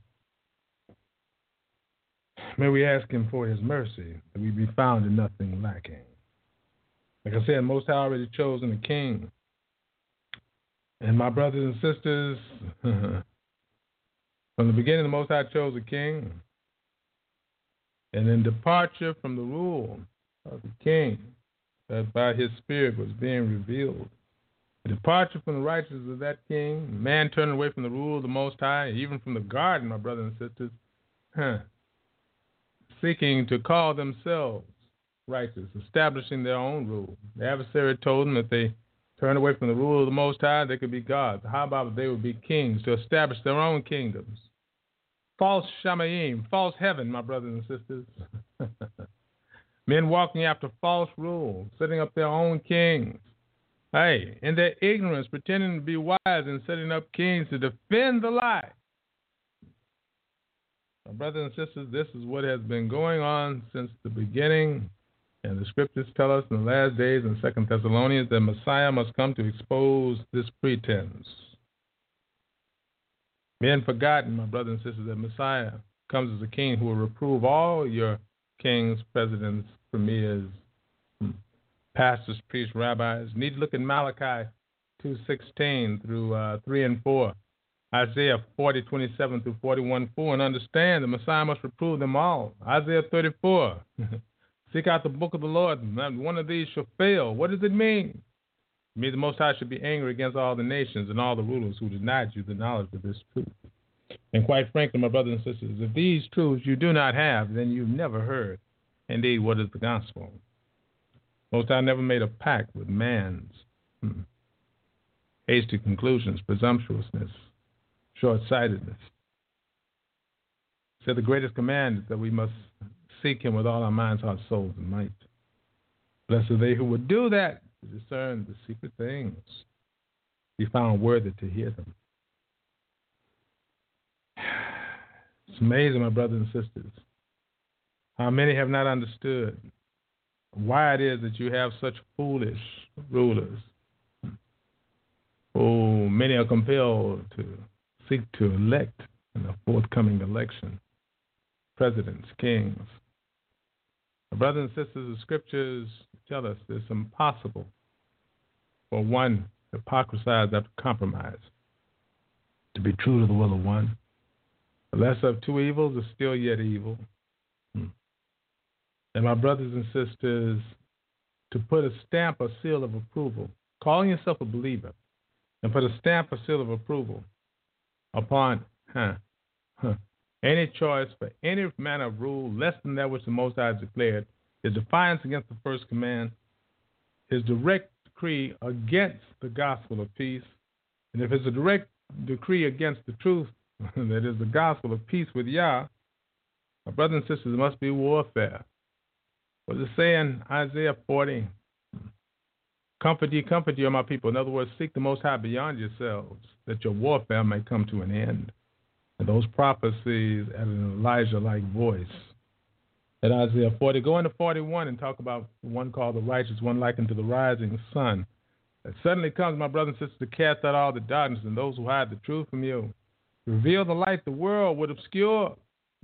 May we ask him for his mercy, that we be found in nothing lacking. Like I said, Most High already chosen a king. And my brothers and sisters, from the beginning, the Most High chose a king. And in departure from the rule of the king, that by his spirit was being revealed, the departure from the righteousness of that king, man turning away from the rule of the Most High, even from the garden, my brothers and sisters, seeking to call themselves righteous, establishing their own rule. The adversary told them that they turned away from the rule of the Most High, they could be gods. How about if they would be kings to establish their own kingdoms? False shamayim, false heaven, my brothers and sisters. Men walking after false rule, setting up their own kings. Hey, in their ignorance, pretending to be wise and setting up kings to defend the lie. My brothers and sisters, this is what has been going on since the beginning. And the scriptures tell us in the last days in 2 Thessalonians that Messiah must come to expose this pretense. Men forgotten, my brothers and sisters, that Messiah comes as a king who will reprove all your kings, presidents, premiers, pastors, priests, rabbis. You need to look at Malachi 2:16 through 3 and 4. Isaiah 40:27 through 41:4, and understand the Messiah must reprove them all. Isaiah 34, seek out the book of the Lord, not one of these shall fail. What does it mean? It means the Most High should be angry against all the nations and all the rulers who denied you the knowledge of this truth. And quite frankly, my brothers and sisters, if these truths you do not have, then you've never heard, indeed, what is the gospel. Most High never made a pact with man's hasty conclusions, presumptuousness, short-sightedness. He said the greatest command is that we must seek him with all our minds, hearts, souls, and might. Blessed are they who would do that, to discern the secret things, be found worthy to hear them. It's amazing, my brothers and sisters, how many have not understood why it is that you have such foolish rulers. Oh, many are compelled to seek to elect in the forthcoming election presidents, kings. My brothers and sisters, the scriptures tell us it's impossible for one to hypocrisize after compromise, to be true to the will of one. The lesser of two evils is still yet evil. And my brothers and sisters, to put a stamp or seal of approval, calling yourself a believer, and put a stamp or seal of approval upon any choice for any manner of rule less than that which the Most High has declared, is defiance against the first command, his direct decree against the gospel of peace. And if it's a direct decree against the truth, that is the gospel of peace with Yah, my brothers and sisters, it must be warfare. What does it say in Isaiah 40? Comfort ye, my people. In other words, seek the Most High beyond yourselves, that your warfare may come to an end. And those prophecies at an Elijah-like voice. At Isaiah 40, go into 41 and talk about one called the righteous, one likened to the rising sun. That suddenly comes, my brothers and sisters, to cast out all the darkness and those who hide the truth from you. Reveal the light the world would obscure.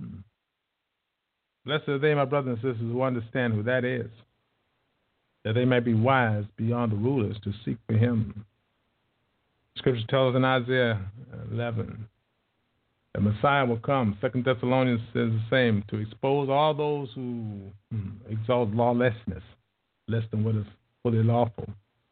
Blessed are they, my brothers and sisters, who understand who that is, that they may be wise beyond the rulers to seek for him. Scripture tells us in Isaiah 11 that Messiah will come. 2 Thessalonians says the same, to expose all those who exalt lawlessness, less than what is fully lawful.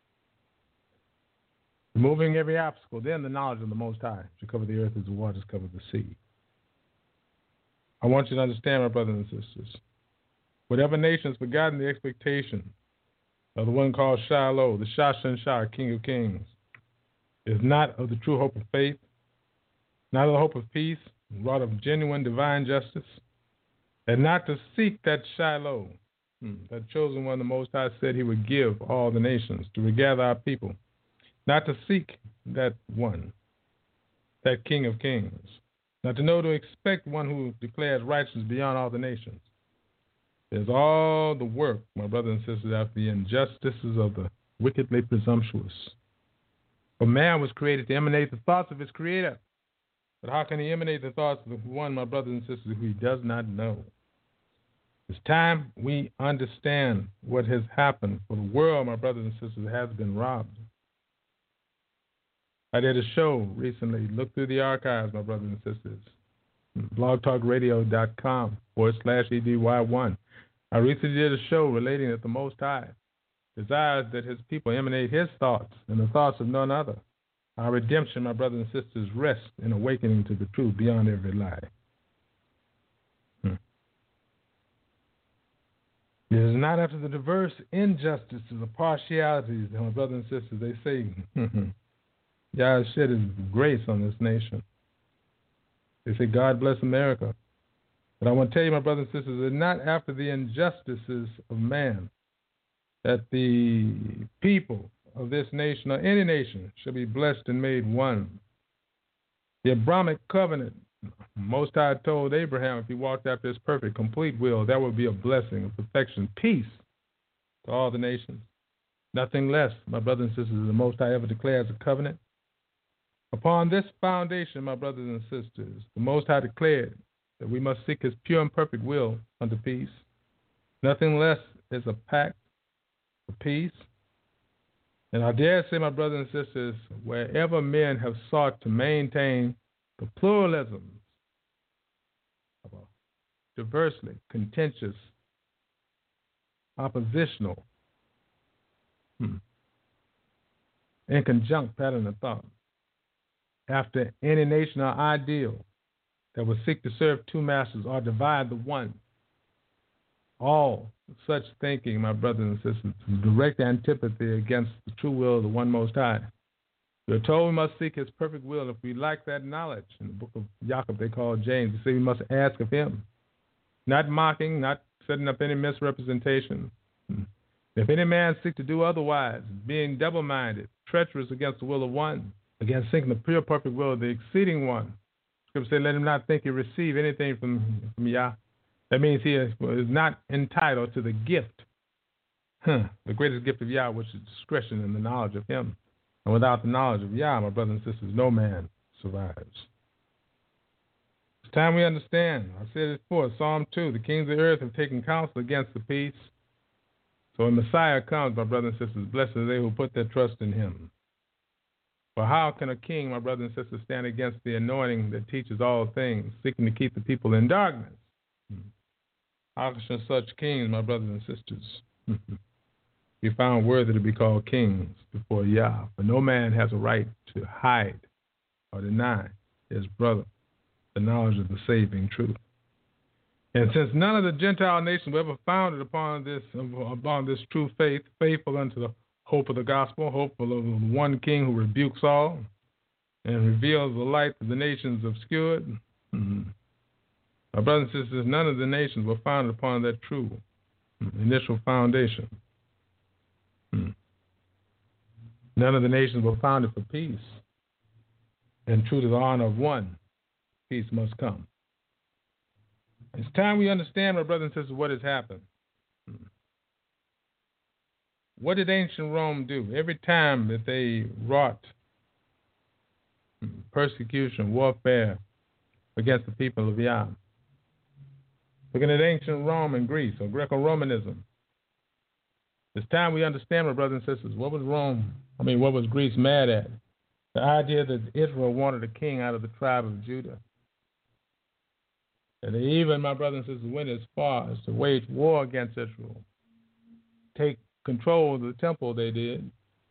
Removing every obstacle, then the knowledge of the Most High shall cover the earth as the waters cover the sea. I want you to understand, my brothers and sisters, whatever nation has forgotten the expectation of the one called Shiloh, the Shashan Shah, King of Kings, is not of the true hope of faith, not of the hope of peace, wrought of genuine divine justice, and not to seek that Shiloh, that chosen one the Most High said he would give all the nations, to regather our people, not to seek that one, that King of Kings, not to know to expect one who declares righteousness beyond all the nations. There's all the work, my brothers and sisters, after the injustices of the wickedly presumptuous. For man was created to emanate the thoughts of his Creator. But how can he emanate the thoughts of the one, my brothers and sisters, who he does not know? It's time we understand what has happened, for the world, my brothers and sisters, has been robbed. I did a show recently. Look through the archives, my brothers and sisters. blogtalkradio.com/EDY1. I recently did a show relating that the Most High desires that his people emanate his thoughts and the thoughts of none other. Our redemption, my brothers and sisters, rests in awakening to the truth beyond every lie. It is not after the diverse injustices or partialities, my brothers and sisters, they say, Yah shed his grace on this nation. They say, God bless America. But I want to tell you, my brothers and sisters, it's not after the injustices of man that the people of this nation or any nation shall be blessed and made one. The Abrahamic covenant, Most High told Abraham if he walked after his perfect, complete will, that would be a blessing, a perfection, peace to all the nations. Nothing less, my brothers and sisters, the Most High ever declares a covenant. Upon this foundation, my brothers and sisters, the Most High declared that we must seek his pure and perfect will unto peace. Nothing less is a pact for peace. And I dare say, my brothers and sisters, wherever men have sought to maintain the pluralisms of a diversely contentious, oppositional, inconjunct pattern of thought, after any nation or ideal that would seek to serve two masters or divide the one, all such thinking, my brothers and sisters, is direct antipathy against the true will of the one Most High. We are told we must seek his perfect will. If we lack that knowledge, in the book of Jacob they call James, they say we must ask of him. Not mocking, not setting up any misrepresentation. If any man seek to do otherwise, being double-minded, treacherous against the will of one, against seeking the pure perfect will of the exceeding one, Scripture says, let him not think he receive anything from Yah. That means he is not entitled to the gift, the greatest gift of Yah, which is discretion and the knowledge of him. And without the knowledge of Yah, my brothers and sisters, no man survives. It's time we understand. I said it before, Psalm 2, the kings of the earth have taken counsel against the peace. So when Messiah comes, my brothers and sisters, blessed are they who put their trust in him. For how can a king, my brothers and sisters, stand against the anointing that teaches all things, seeking to keep the people in darkness? How shall such kings, my brothers and sisters, be found worthy to be called kings before Yah? For no man has a right to hide or deny his brother the knowledge of the saving truth. And since none of the Gentile nations were ever founded upon this true faith, faithful unto the hope of the gospel, hopeful of the one king who rebukes all and reveals the light that the nations obscured, my brothers and sisters, none of the nations were founded upon that true initial foundation. None of the nations were founded for peace. And true to the honor of one, peace must come. It's time we understand, my brothers and sisters, what has happened. What did ancient Rome do? Every time that they wrought persecution, warfare against the people of Yah. Looking at ancient Rome and Greece, or Greco-Romanism. It's time we understand, my brothers and sisters, what was Greece mad at? The idea that Israel wanted a king out of the tribe of Judah. And they even, my brothers and sisters, went as far as to wage war against Israel. Take control of the temple, they did.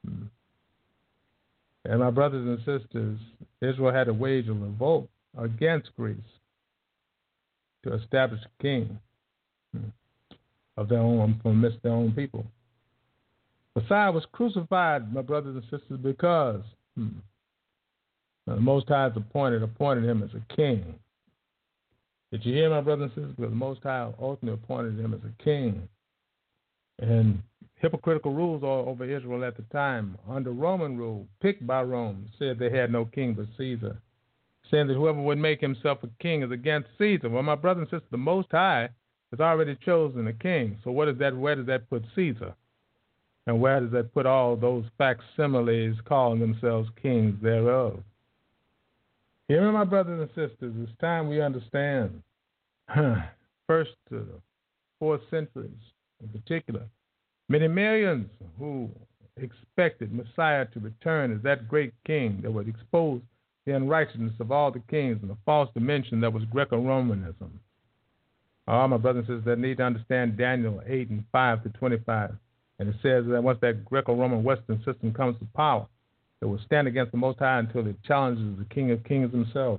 And my brothers and sisters, Israel had to wage a revolt against Greece to establish a king of their own from amidst their own people. Messiah was crucified, my brothers and sisters, because the Most High appointed him as a king. Did you hear, my brothers and sisters? Because the Most High ultimately appointed him as a king. And hypocritical rules all over Israel at the time, under Roman rule, picked by Rome, said they had no king but Caesar, saying that whoever would make himself a king is against Caesar. Well, my brothers and sisters, the Most High has already chosen a king. So where does that put Caesar? And where does that put all those facsimiles calling themselves kings thereof? Hear me, my brothers and sisters, it's time we understand. First to the 4th centuries in particular, many millions who expected Messiah to return as that great king that would expose the unrighteousness of all the kings and the false dimension that was Greco-Romanism. All my brothers and sisters that need to understand Daniel 8:5-25. And it says that once that Greco-Roman Western system comes to power, it will stand against the Most High until it challenges the King of Kings himself.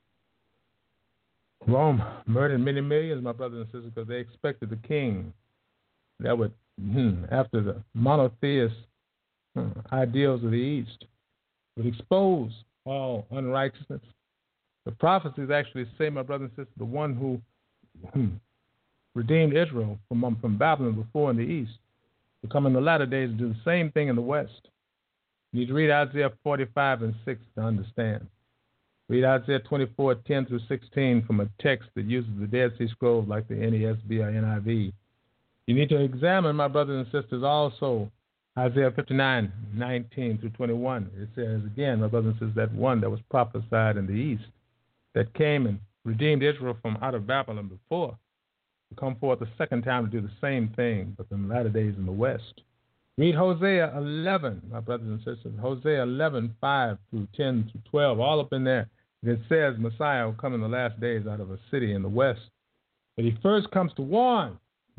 Rome murdered many millions, my brothers and sisters, because they expected the king that would, after the monotheist ideals of the East, would expose all unrighteousness. The prophecies actually say, my brothers and sisters, the one who redeemed Israel from Babylon before in the East will come in the latter days and do the same thing in the West. You need to read Isaiah 45:6 to understand. Read Isaiah 24:10-16 from a text that uses the Dead Sea Scrolls like the NESB or NIV. You need to examine, my brothers and sisters, also Isaiah 59:19-21. It says again, my brothers and sisters, that one that was prophesied in the East that came and redeemed Israel from out of Babylon before will come forth a second time to do the same thing, but in the latter days in the West. Read Hosea 11, my brothers and sisters. Hosea 11:5-10-12, all up in there. It says Messiah will come in the last days out of a city in the West. But he first comes to warn.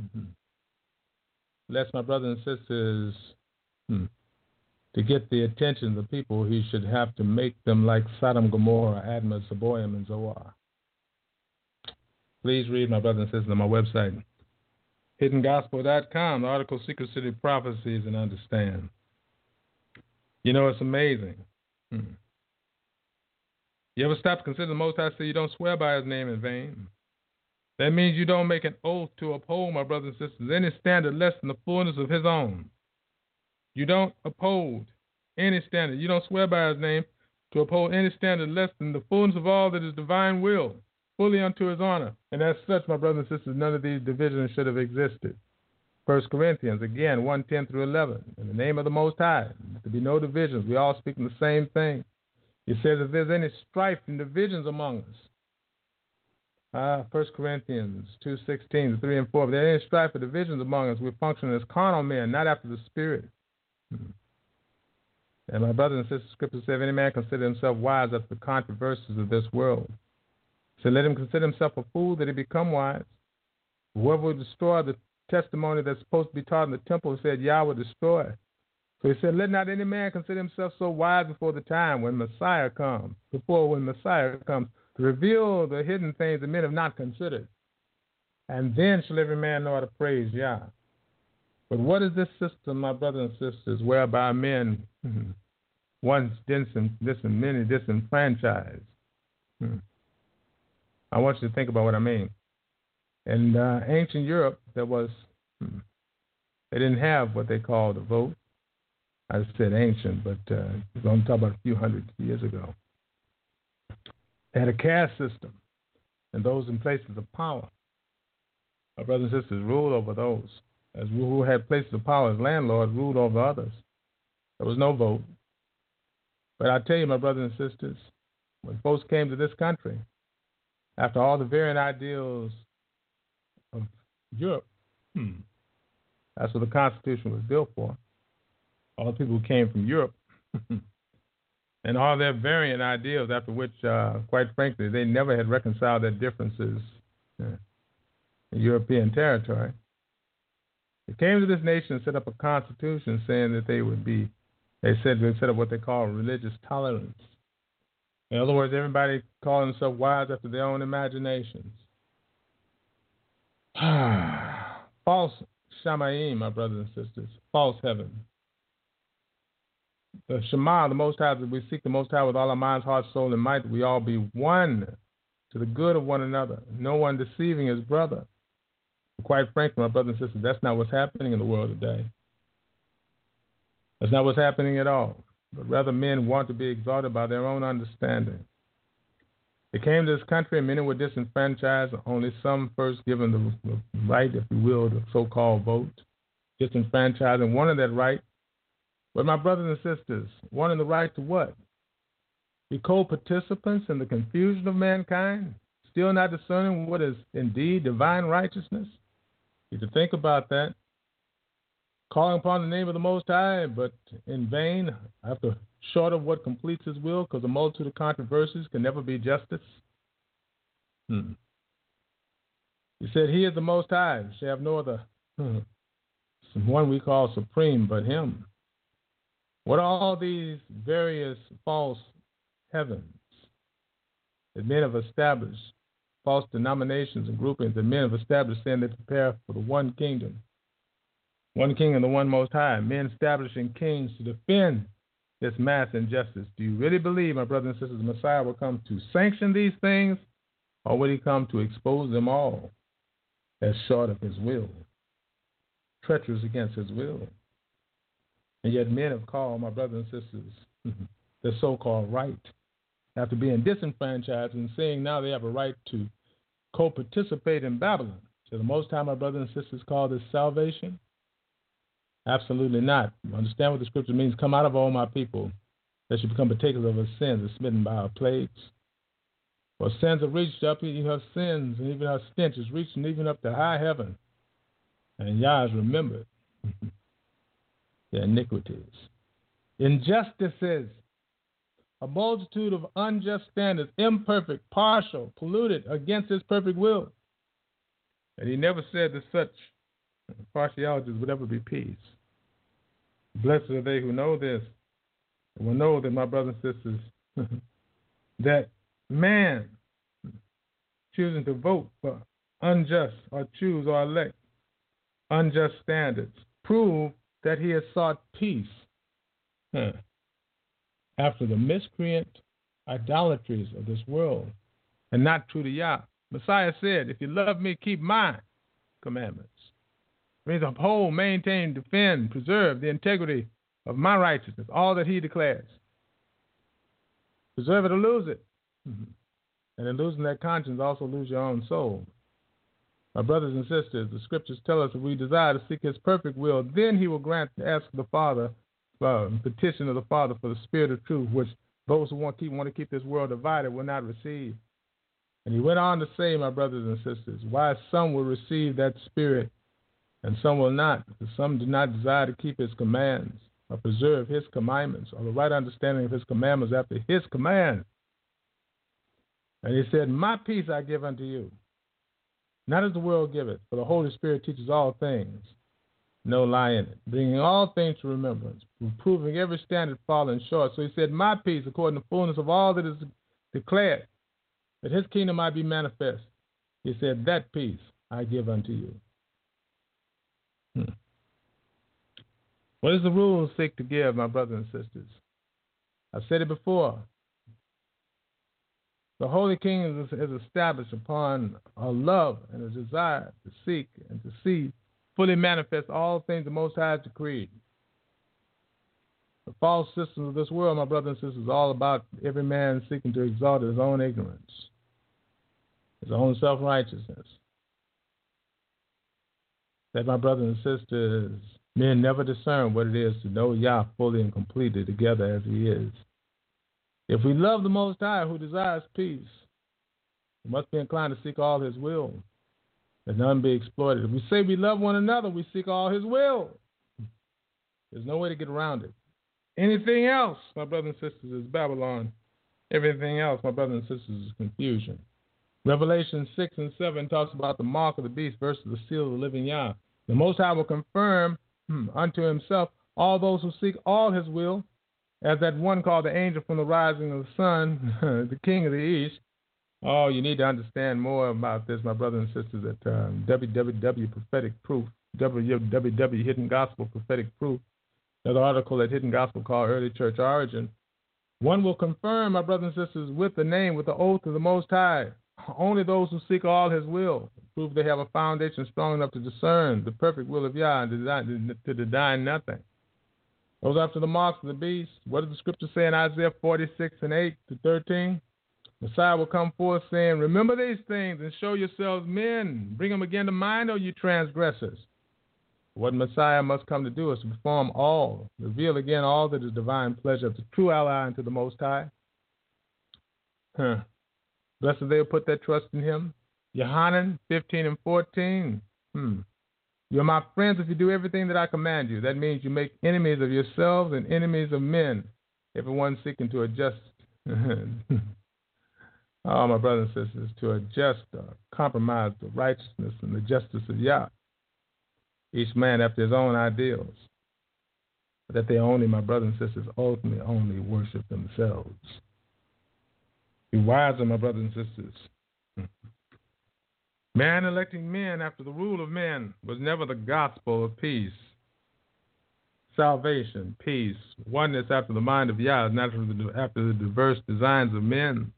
Lest my brothers and sisters, to get the attention of the people, he should have to make them like Sodom, Gomorrah, Admah, Zeboim, and Zoar. Please read, my brothers and sisters, on my website, hiddengospel.com, the article Secret City Prophecies, and understand. You know, it's amazing. You ever stop to consider the Most High say you don't swear by his name in vain? That means you don't make an oath to uphold, my brothers and sisters, any standard less than the fullness of his own. You don't uphold any standard. You don't swear by his name to uphold any standard less than the fullness of all that is divine will, fully unto his honor. And as such, my brothers and sisters, none of these divisions should have existed. 1 Corinthians, again, 1:10-11. In the name of the Most High, there be no divisions. We all speak the same thing. He says if there's any strife and divisions among us, 1 Corinthians 2:16-3 and 4. If there is any strife or divisions among us, we function as carnal men, not after the Spirit. And my brothers and sisters, Scripture says, if any man consider himself wise after the controversies of this world, so let him consider himself a fool that he become wise. Whoever will destroy the testimony that's supposed to be taught in the temple, said Yahweh will destroy. So he said, let not any man consider himself so wise before the time when Messiah comes, to reveal the hidden things that men have not considered. And then shall every man know how to praise Yah. But what is this system, my brothers and sisters, whereby men once many disenfranchised? I want you to think about what I mean. In ancient Europe, they didn't have what they called a vote. I said ancient, but we're going to talk about a few hundred years ago. They had a caste system, and those in places of power, my brothers and sisters, ruled over those. As who had places of power as landlords ruled over others. There was no vote. But I tell you, my brothers and sisters, when folks came to this country, after all the varying ideals of Europe, that's what the Constitution was built for. All the people who came from Europe and all their varying ideals, after which, quite frankly, they never had reconciled their differences in European territory. They came to this nation and set up a constitution saying that they said they'd set up what they call religious tolerance. In other words, everybody called themselves wise after their own imaginations. False Shamayim, my brothers and sisters. False heaven. The Shema, the Most High, that we seek the Most High with all our minds, heart, soul, and might, we all be one to the good of one another. No one deceiving his brother. Quite frankly, my brothers and sisters, that's not what's happening in the world today. That's not what's happening at all. But rather, men want to be exalted by their own understanding. They came to this country, and many were disenfranchised. Only some first given the right, if you will, the so-called vote. Disenfranchised and wanted that right. But my brothers and sisters, wanting the right to what? Be co-participants in the confusion of mankind, still not discerning what is indeed divine righteousness? You have to think about that. Calling upon the name of the Most High, but in vain, after short of what completes his will, because a multitude of controversies can never be justice. He said, he is the Most High, shall have no other one we call supreme but him. What are all these various false heavens that men have established, false denominations and groupings that men have established, saying they prepare for the one kingdom? One king and the one Most High. Men establishing kings to defend this mass injustice. Do you really believe, my brothers and sisters, the Messiah will come to sanction these things, or will he come to expose them all as short of his will? Treacherous against his will. And yet men have called, my brothers and sisters, the so-called right, after being disenfranchised and saying now they have a right to co-participate in Babylon. So the Most High, my brothers and sisters, call this salvation? Absolutely not. Understand what the scripture means. Come out of all my people that should become partakers of our sins and smitten by our plagues. For sins have reached up, even her sins and even her stench is reaching even up to high heaven. And Yah has remembered their iniquities. Injustices, a multitude of unjust standards, imperfect, partial, polluted against his perfect will. And he never said that such partialities would ever be peace. Blessed are they who know this, and will know that, my brothers and sisters, that man choosing to vote for unjust or choose or elect unjust standards prove that he has sought peace after the miscreant idolatries of this world and not true to Yah. Messiah said, if you love me, keep my commandments. It means uphold, maintain, defend, preserve the integrity of my righteousness, all that he declares. Preserve it or lose it. And in losing that conscience, also lose your own soul. My brothers and sisters, the scriptures tell us if we desire to seek his perfect will, then he will grant to ask the Father, petition of the Father for the spirit of truth, which those who want to keep this world divided will not receive. And he went on to say, my brothers and sisters, why some will receive that spirit and some will not, because some do not desire to keep his commands or preserve his commandments or the right understanding of his commandments after his command. And he said, my peace I give unto you, not as the world giveth, for the Holy Spirit teaches all things, no lie in it, bringing all things to remembrance, proving every standard falling short. So he said, my peace, according to the fullness of all that is declared, that his kingdom might be manifest. He said, that peace I give unto you. What does the rule seek to give, my brothers and sisters? I've said it before. The Holy King is established upon a love and a desire to seek and to see fully manifest all things the Most High has decreed. The false systems of this world, my brothers and sisters, is all about every man seeking to exalt his own ignorance, his own self-righteousness. That, my brothers and sisters, men never discern what it is to know Yah fully and completely together as he is. If we love the Most High who desires peace, we must be inclined to seek all his will, and none be exploited. If we say we love one another, we seek all his will. There's no way to get around it. Anything else, my brothers and sisters, is Babylon. Everything else, my brothers and sisters, is confusion. Revelation 6 and 7 talks about the mark of the beast versus the seal of the living Yah. The Most High will confirm unto himself all those who seek all his will, as that one called the angel from the rising of the sun, the king of the east, Oh, you need to understand more about this, my brothers and sisters, at www Prophetic Proof, www Hidden Gospel Prophetic Proof. Another article at Hidden Gospel called Early Church Origin. One will confirm, my brothers and sisters, with the name, with the oath of the Most High. Only those who seek all His will prove they have a foundation strong enough to discern the perfect will of Yah and to deny nothing. Those after the marks of the beast. What does the scripture say in Isaiah 46:8-13? Messiah will come forth saying, remember these things and show yourselves men. Bring them again to mind, O you transgressors. What Messiah must come to do is to perform all, reveal again all that is divine pleasure of the true ally unto the Most High. Blessed they who put their trust in Him. Yohanan 15:14. You're my friends if you do everything that I command you. That means you make enemies of yourselves and enemies of men, everyone seeking to adjust. Oh, my brothers and sisters, to adjust or compromise the righteousness and the justice of Yah. Each man after his own ideals. But that they only, my brothers and sisters, ultimately only worship themselves. Be wiser, my brothers and sisters. Man electing men after the rule of men was never the gospel of peace. Salvation, peace, oneness after the mind of Yah, not after the diverse designs of men.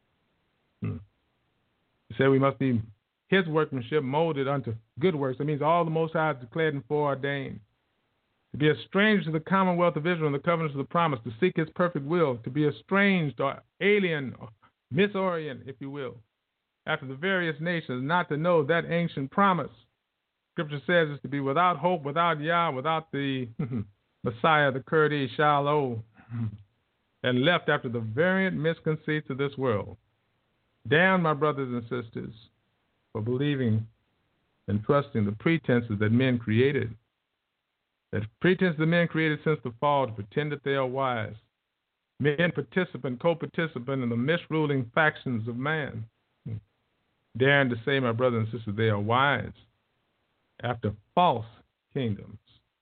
He said we must be His workmanship molded unto good works. That means all the Most High declared and foreordained. To be estranged to the commonwealth of Israel and the covenants of the promise, to seek His perfect will, to be estranged or alien or misorient, if you will, after the various nations, not to know that ancient promise. Scripture says is to be without hope, without Yah, without the Messiah, the Kurdi, Shiloh, and left after the variant misconceits of this world. Damn, my brothers and sisters, for believing and trusting the pretenses that men created. That pretense that men created since the fall to pretend that they are wise. Men participant, co-participant in the misruling factions of man. Daring to say, my brothers and sisters, they are wise after false kingdoms.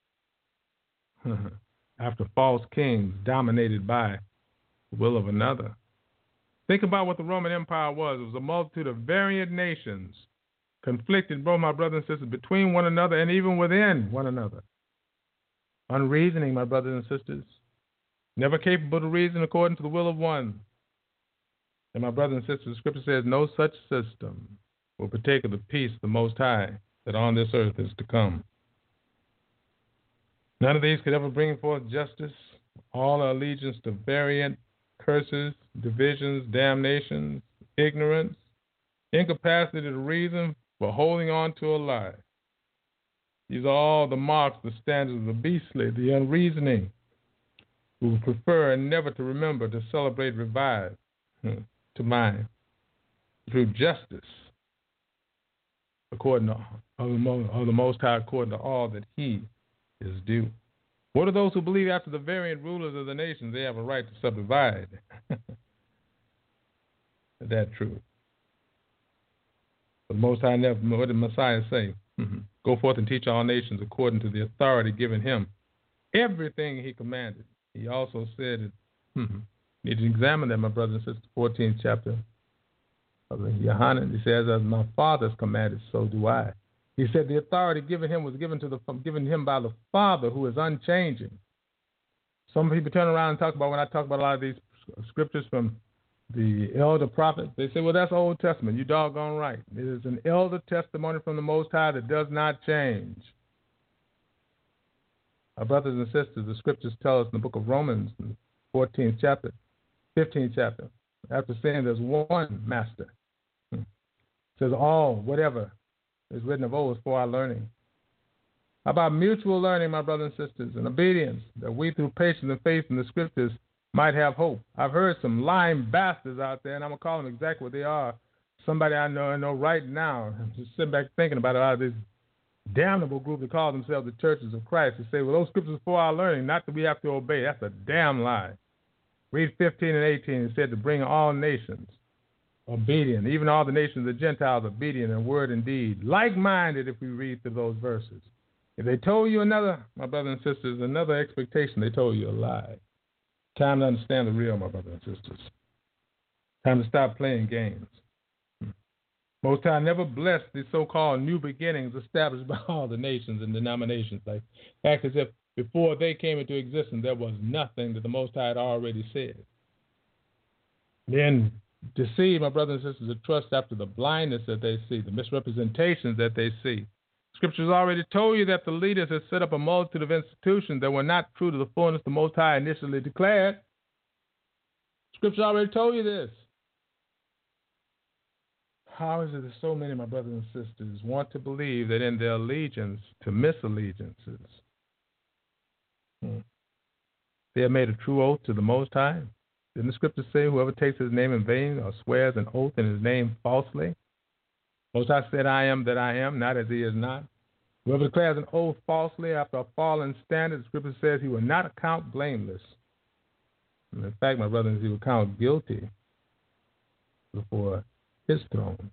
After false kings dominated by the will of another. Think about what the Roman Empire was. It was a multitude of variant nations conflicted, both my brothers and sisters, between one another and even within one another. Unreasoning, my brothers and sisters. Never capable to reason according to the will of one. And my brothers and sisters, the Scripture says no such system will partake of the peace of the Most High that on this earth is to come. None of these could ever bring forth justice. All are allegiance to variant curses, divisions, damnations, ignorance, incapacity to reason for holding on to a lie. These are all the marks, the standards of the beastly, the unreasoning, who prefer never to remember, to celebrate, revive, to mind, through justice, according to the Most High, according to all that He is due. What are those who believe after the variant rulers of the nations they have a right to subdivide? Is that true? The Most High never, what did Messiah say? Go forth and teach all nations according to the authority given Him. Everything He commanded. He also said, need to examine that, my brothers and sisters, 14th chapter of Yohanan. He says, as my Father's commanded, so do I. He said the authority given Him was given Him by the Father, who is unchanging. Some people turn around and talk about, when I talk about a lot of these scriptures from the elder prophets, they say, well, that's Old Testament. You doggone right. It is an elder testimony from the Most High that does not change. Our brothers and sisters, the scriptures tell us in the book of Romans, 14th chapter, 15th chapter, after saying there's one master, it says all, whatever is written of old is for our learning. How about mutual learning, my brothers and sisters, and obedience, that we through patience and faith in the scriptures might have hope. I've heard some lying bastards out there, and I'm going to call them exactly what they are. Somebody I know right now, just sitting back thinking about it, out of this damnable group that call themselves the churches of Christ, to say, well, those scriptures are for our learning, not that we have to obey. That's a damn lie. Read 15 and 18. It said to bring all nations obedient, even all the nations of the Gentiles obedient in word and deed, like-minded if we read through those verses. If they told you another, my brothers and sisters, another expectation, they told you a lie. Time to understand the real, my brothers and sisters. Time to stop playing games. Most High never blessed the so-called new beginnings established by all the nations and denominations. Like, act as if before they came into existence, there was nothing that the Most High had already said. Then deceive, my brothers and sisters, to trust after the blindness that they see, the misrepresentations that they see. Scriptures already told you that the leaders had set up a multitude of institutions that were not true to the fullness the Most High initially declared. Scripture already told you this. How is it that so many, my brothers and sisters, want to believe that in their allegiance to misallegiances, they have made a true oath to the Most High? Didn't the Scripture say, whoever takes his name in vain or swears an oath in his name falsely? Most High said, I am that I am, not as he is not. Whoever declares an oath falsely after a fallen standard, the Scripture says he will not account blameless. And in fact, my brothers, he will count guilty before his throne.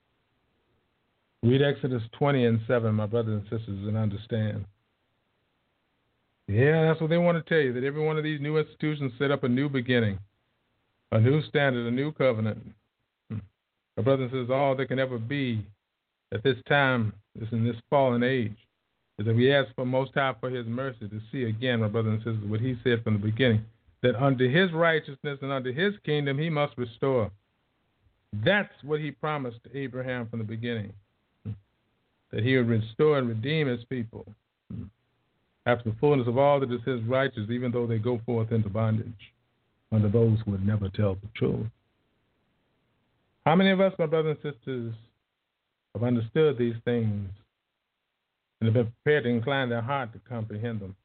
Read Exodus 20:7, my brothers and sisters, and understand. Yeah, that's what they want to tell you, that every one of these new institutions set up a new beginning, a new standard, a new covenant. My brothers and sisters, all there can ever be at this time, is in this fallen age, is that we ask for Most High for his mercy to see again, my brothers and sisters, what he said from the beginning, that under his righteousness and under his kingdom he must restore. That's what he promised to Abraham from the beginning, that he would restore and redeem his people after the fullness of all that is his righteous, even though they go forth into bondage under those who would never tell the truth. How many of us, my brothers and sisters, have understood these things and have been prepared to incline their heart to comprehend them?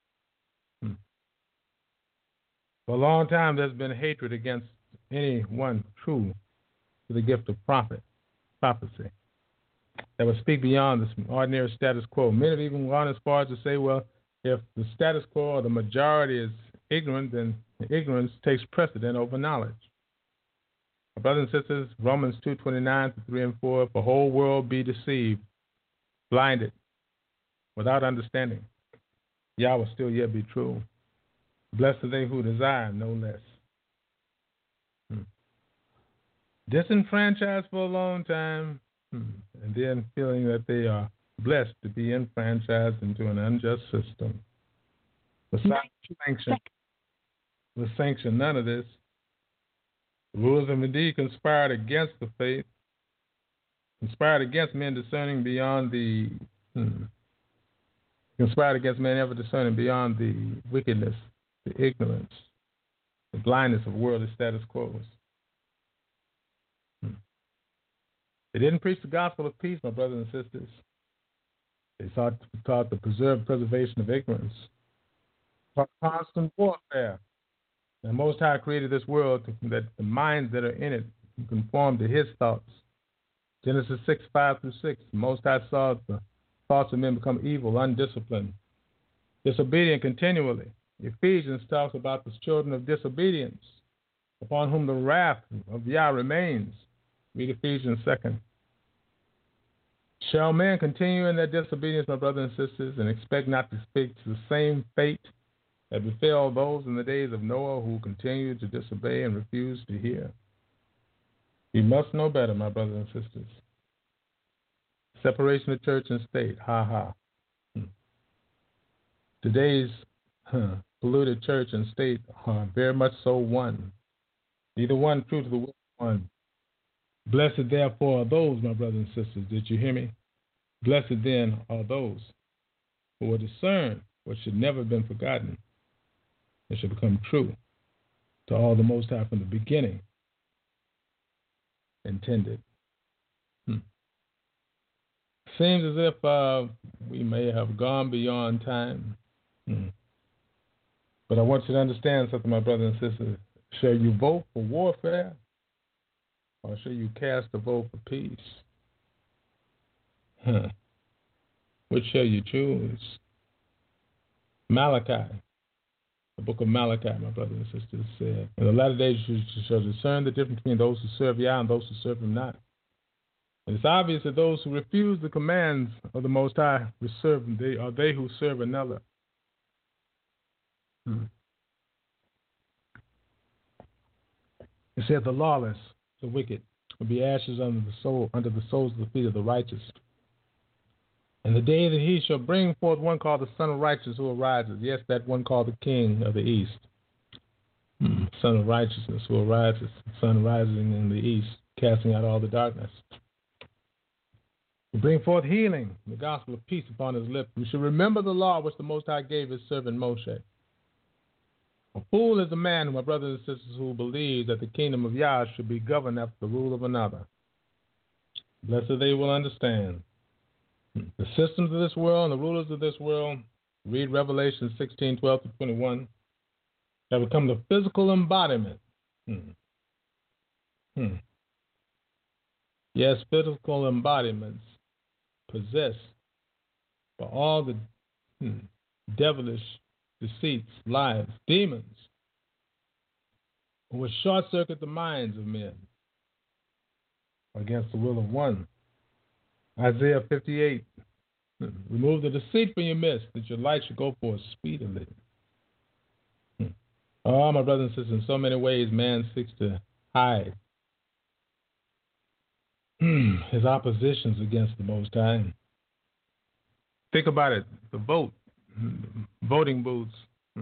For a long time, there's been hatred against anyone true to the gift of prophecy, that would speak beyond this ordinary status quo. Many have even gone as far as to say, well, if the status quo or the majority is ignorant, then ignorance takes precedent over knowledge. My brothers and sisters, Romans 2:29-3-4, if the whole world be deceived, blinded, without understanding, Yah will still yet be true. Blessed are they who desire no less. Disenfranchised for a long time, and then feeling that they are blessed to be enfranchised into an unjust system. Without sanction, none of this. The rulers have indeed conspired against the faith, conspired against men discerning beyond the, conspired against men ever discerning beyond the wickedness, the ignorance, the blindness of worldly status quos. They didn't preach the gospel of peace, my brothers and sisters. They taught the preservation of ignorance, taught constant warfare. The Most High created this world that the minds that are in it conform to his thoughts. Genesis 6:5-6, the Most High saw the thoughts of men become evil, undisciplined, disobedient continually. Ephesians talks about the children of disobedience, upon whom the wrath of Yah remains. Read Ephesians 2. Shall men continue in their disobedience, my brothers and sisters, and expect not to speak to the same fate that befell those in the days of Noah who continued to disobey and refuse to hear? You must know better, my brothers and sisters. Separation of church and state, Today's polluted church and state are very much so one. Neither one true to the will of one. Blessed therefore are those, my brothers and sisters, did you hear me? Blessed then are those who will discern what should never have been forgotten and should become true to all the Most High from the beginning intended. Seems as if we may have gone beyond time. But I want you to understand something, my brothers and sisters. Shall you vote for warfare, or shall you cast a vote for peace? Which shall you choose? Malachi, the book of Malachi, my brothers and sisters, said, in the latter days you shall discern the difference between those who serve Yah and those who serve him not. And it's obvious that those who refuse the commands of the Most High are they who serve another. It said the lawless, the wicked, will be ashes under the soles of the feet of the righteous. And the day that he shall bring forth one called the Son of Righteousness who arises. Yes, that one called the King of the East. Son of Righteousness who arises. Sun rising in the east, casting out all the darkness. To bring forth healing, the gospel of peace upon his lips. We should remember the law which the Most High gave his servant Moshe. A fool is a man, my brothers and sisters, who believes that the kingdom of Yah should be governed after the rule of another. Blessed they will understand. The systems of this world and the rulers of this world, read Revelation 16:12-21, have become the physical embodiment. Yes, physical embodiments possessed by all the devilish deceits, lies, demons, who will short-circuit the minds of men against the will of one. Isaiah 58, remove the deceit from your midst, that your light should go forth speedily. Oh, my brothers and sisters, in so many ways man seeks to hide his oppositions against the Most High. Think about it, the vote, voting booths,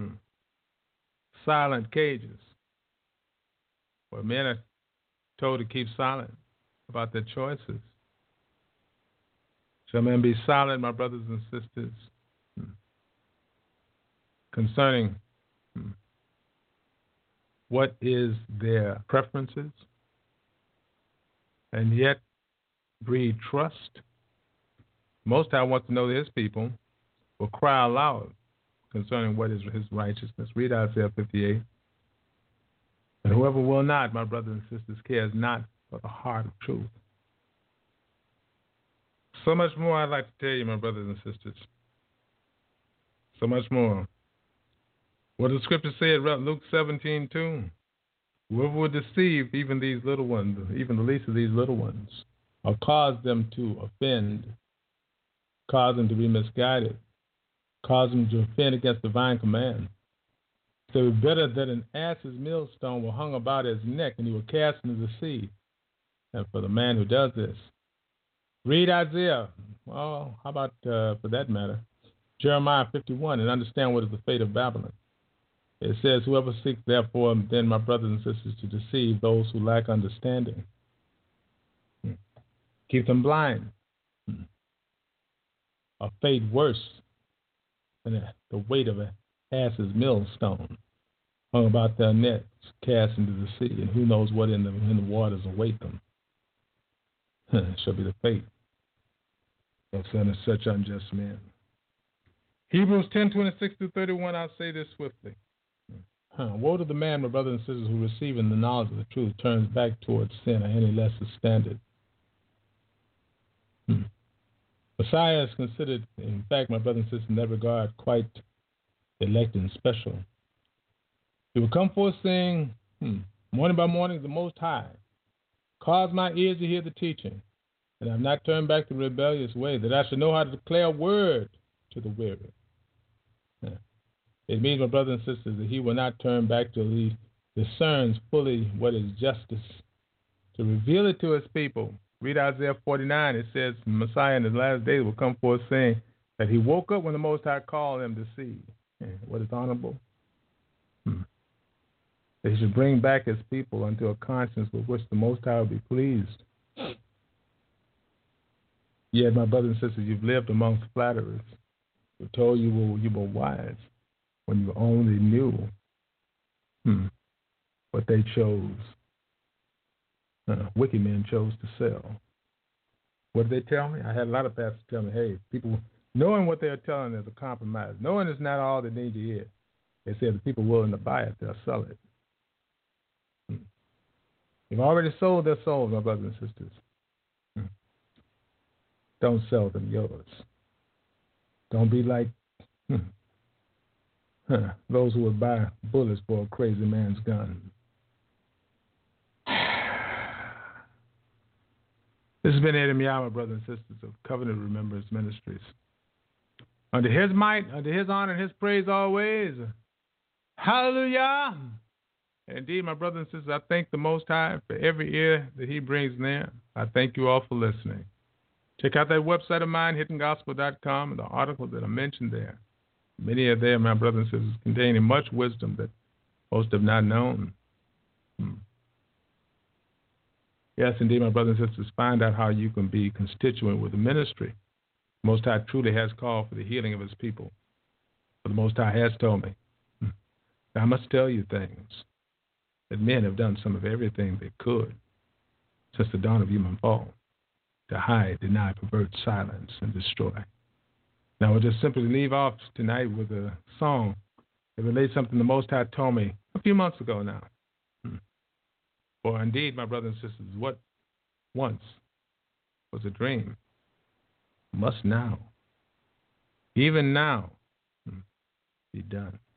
silent cages, where men are told to keep silent about their choices. Shall men be silent, my brothers and sisters, concerning what is their preferences, and yet breed trust? Most High wants to know that his people will cry aloud concerning what is his righteousness. Read Isaiah 58. And whoever will not, my brothers and sisters, cares not for the heart of truth. So much more I'd like to tell you, my brothers and sisters. So much more. What does the scripture say in Luke 17:2? Whoever would deceive even these little ones, even the least of these little ones, or cause them to offend, cause them to be misguided, cause them to offend against divine command. So it would be better that an ass's millstone were hung about his neck and he were cast into the sea. And for the man who does this, read Isaiah, well, how about, for that matter, Jeremiah 51, and understand what is the fate of Babylon. It says, whoever seeks, therefore, then, my brothers and sisters, to deceive those who lack understanding, keep them blind, a fate worse than the weight of an ass's millstone hung about their necks, cast into the sea, and who knows what in the waters await them. It shall be the fate of such unjust men. Hebrews 10:26-31, I'll say this swiftly. Woe to the man, my brothers and sisters, who receiving the knowledge of the truth turns back towards sin or any lesser standard. Messiah is considered, in fact, my brothers and sisters, in that regard, quite elect and special. He will come forth saying, morning by morning, the Most High, cause my ears to hear the teaching, and I have not turned back the rebellious way, that I should know how to declare a word to the weary. It means, my brothers and sisters, that he will not turn back till he discerns fully what is justice, to reveal it to his people. Read Isaiah 49. It says, Messiah in the last days will come forth saying that he woke up when the Most High called him to see what is honorable. That he should bring back his people unto a conscience with which the Most High will be pleased. Yet, my brothers and sisters, you've lived amongst flatterers who told you were wise when you only knew what they chose. Wicked men chose to sell. What did they tell me? I had a lot of pastors tell me, hey, people, knowing what they're telling is a compromise. Knowing it's not all they need to hear. They said the people willing to buy it, they'll sell it. They've already sold their souls, my brothers and sisters. Don't sell them yours. Don't be like those who would buy bullets for a crazy man's gun. This has been Adam Yah, brothers and sisters of Covenant Remembrance Ministries. Under his might, under his honor, and his praise always. Hallelujah. Indeed, my brothers and sisters, I thank the Most High for every ear that He brings near. I thank you all for listening. Check out that website of mine, hittengospel.com, and the articles that are mentioned there. Many are there, my brothers and sisters, containing much wisdom that most have not known. Yes, indeed, my brothers and sisters, find out how you can be constituent with the ministry. The Most High truly has called for the healing of His people. But the Most High has told me, I must tell you things, that men have done some of everything they could since the dawn of human fall, to hide, deny, pervert, silence, and destroy. Now, we'll just simply leave off tonight with a song that relates something the Most High told me a few months ago now. For indeed, my brothers and sisters, what once was a dream must now, even now, be done.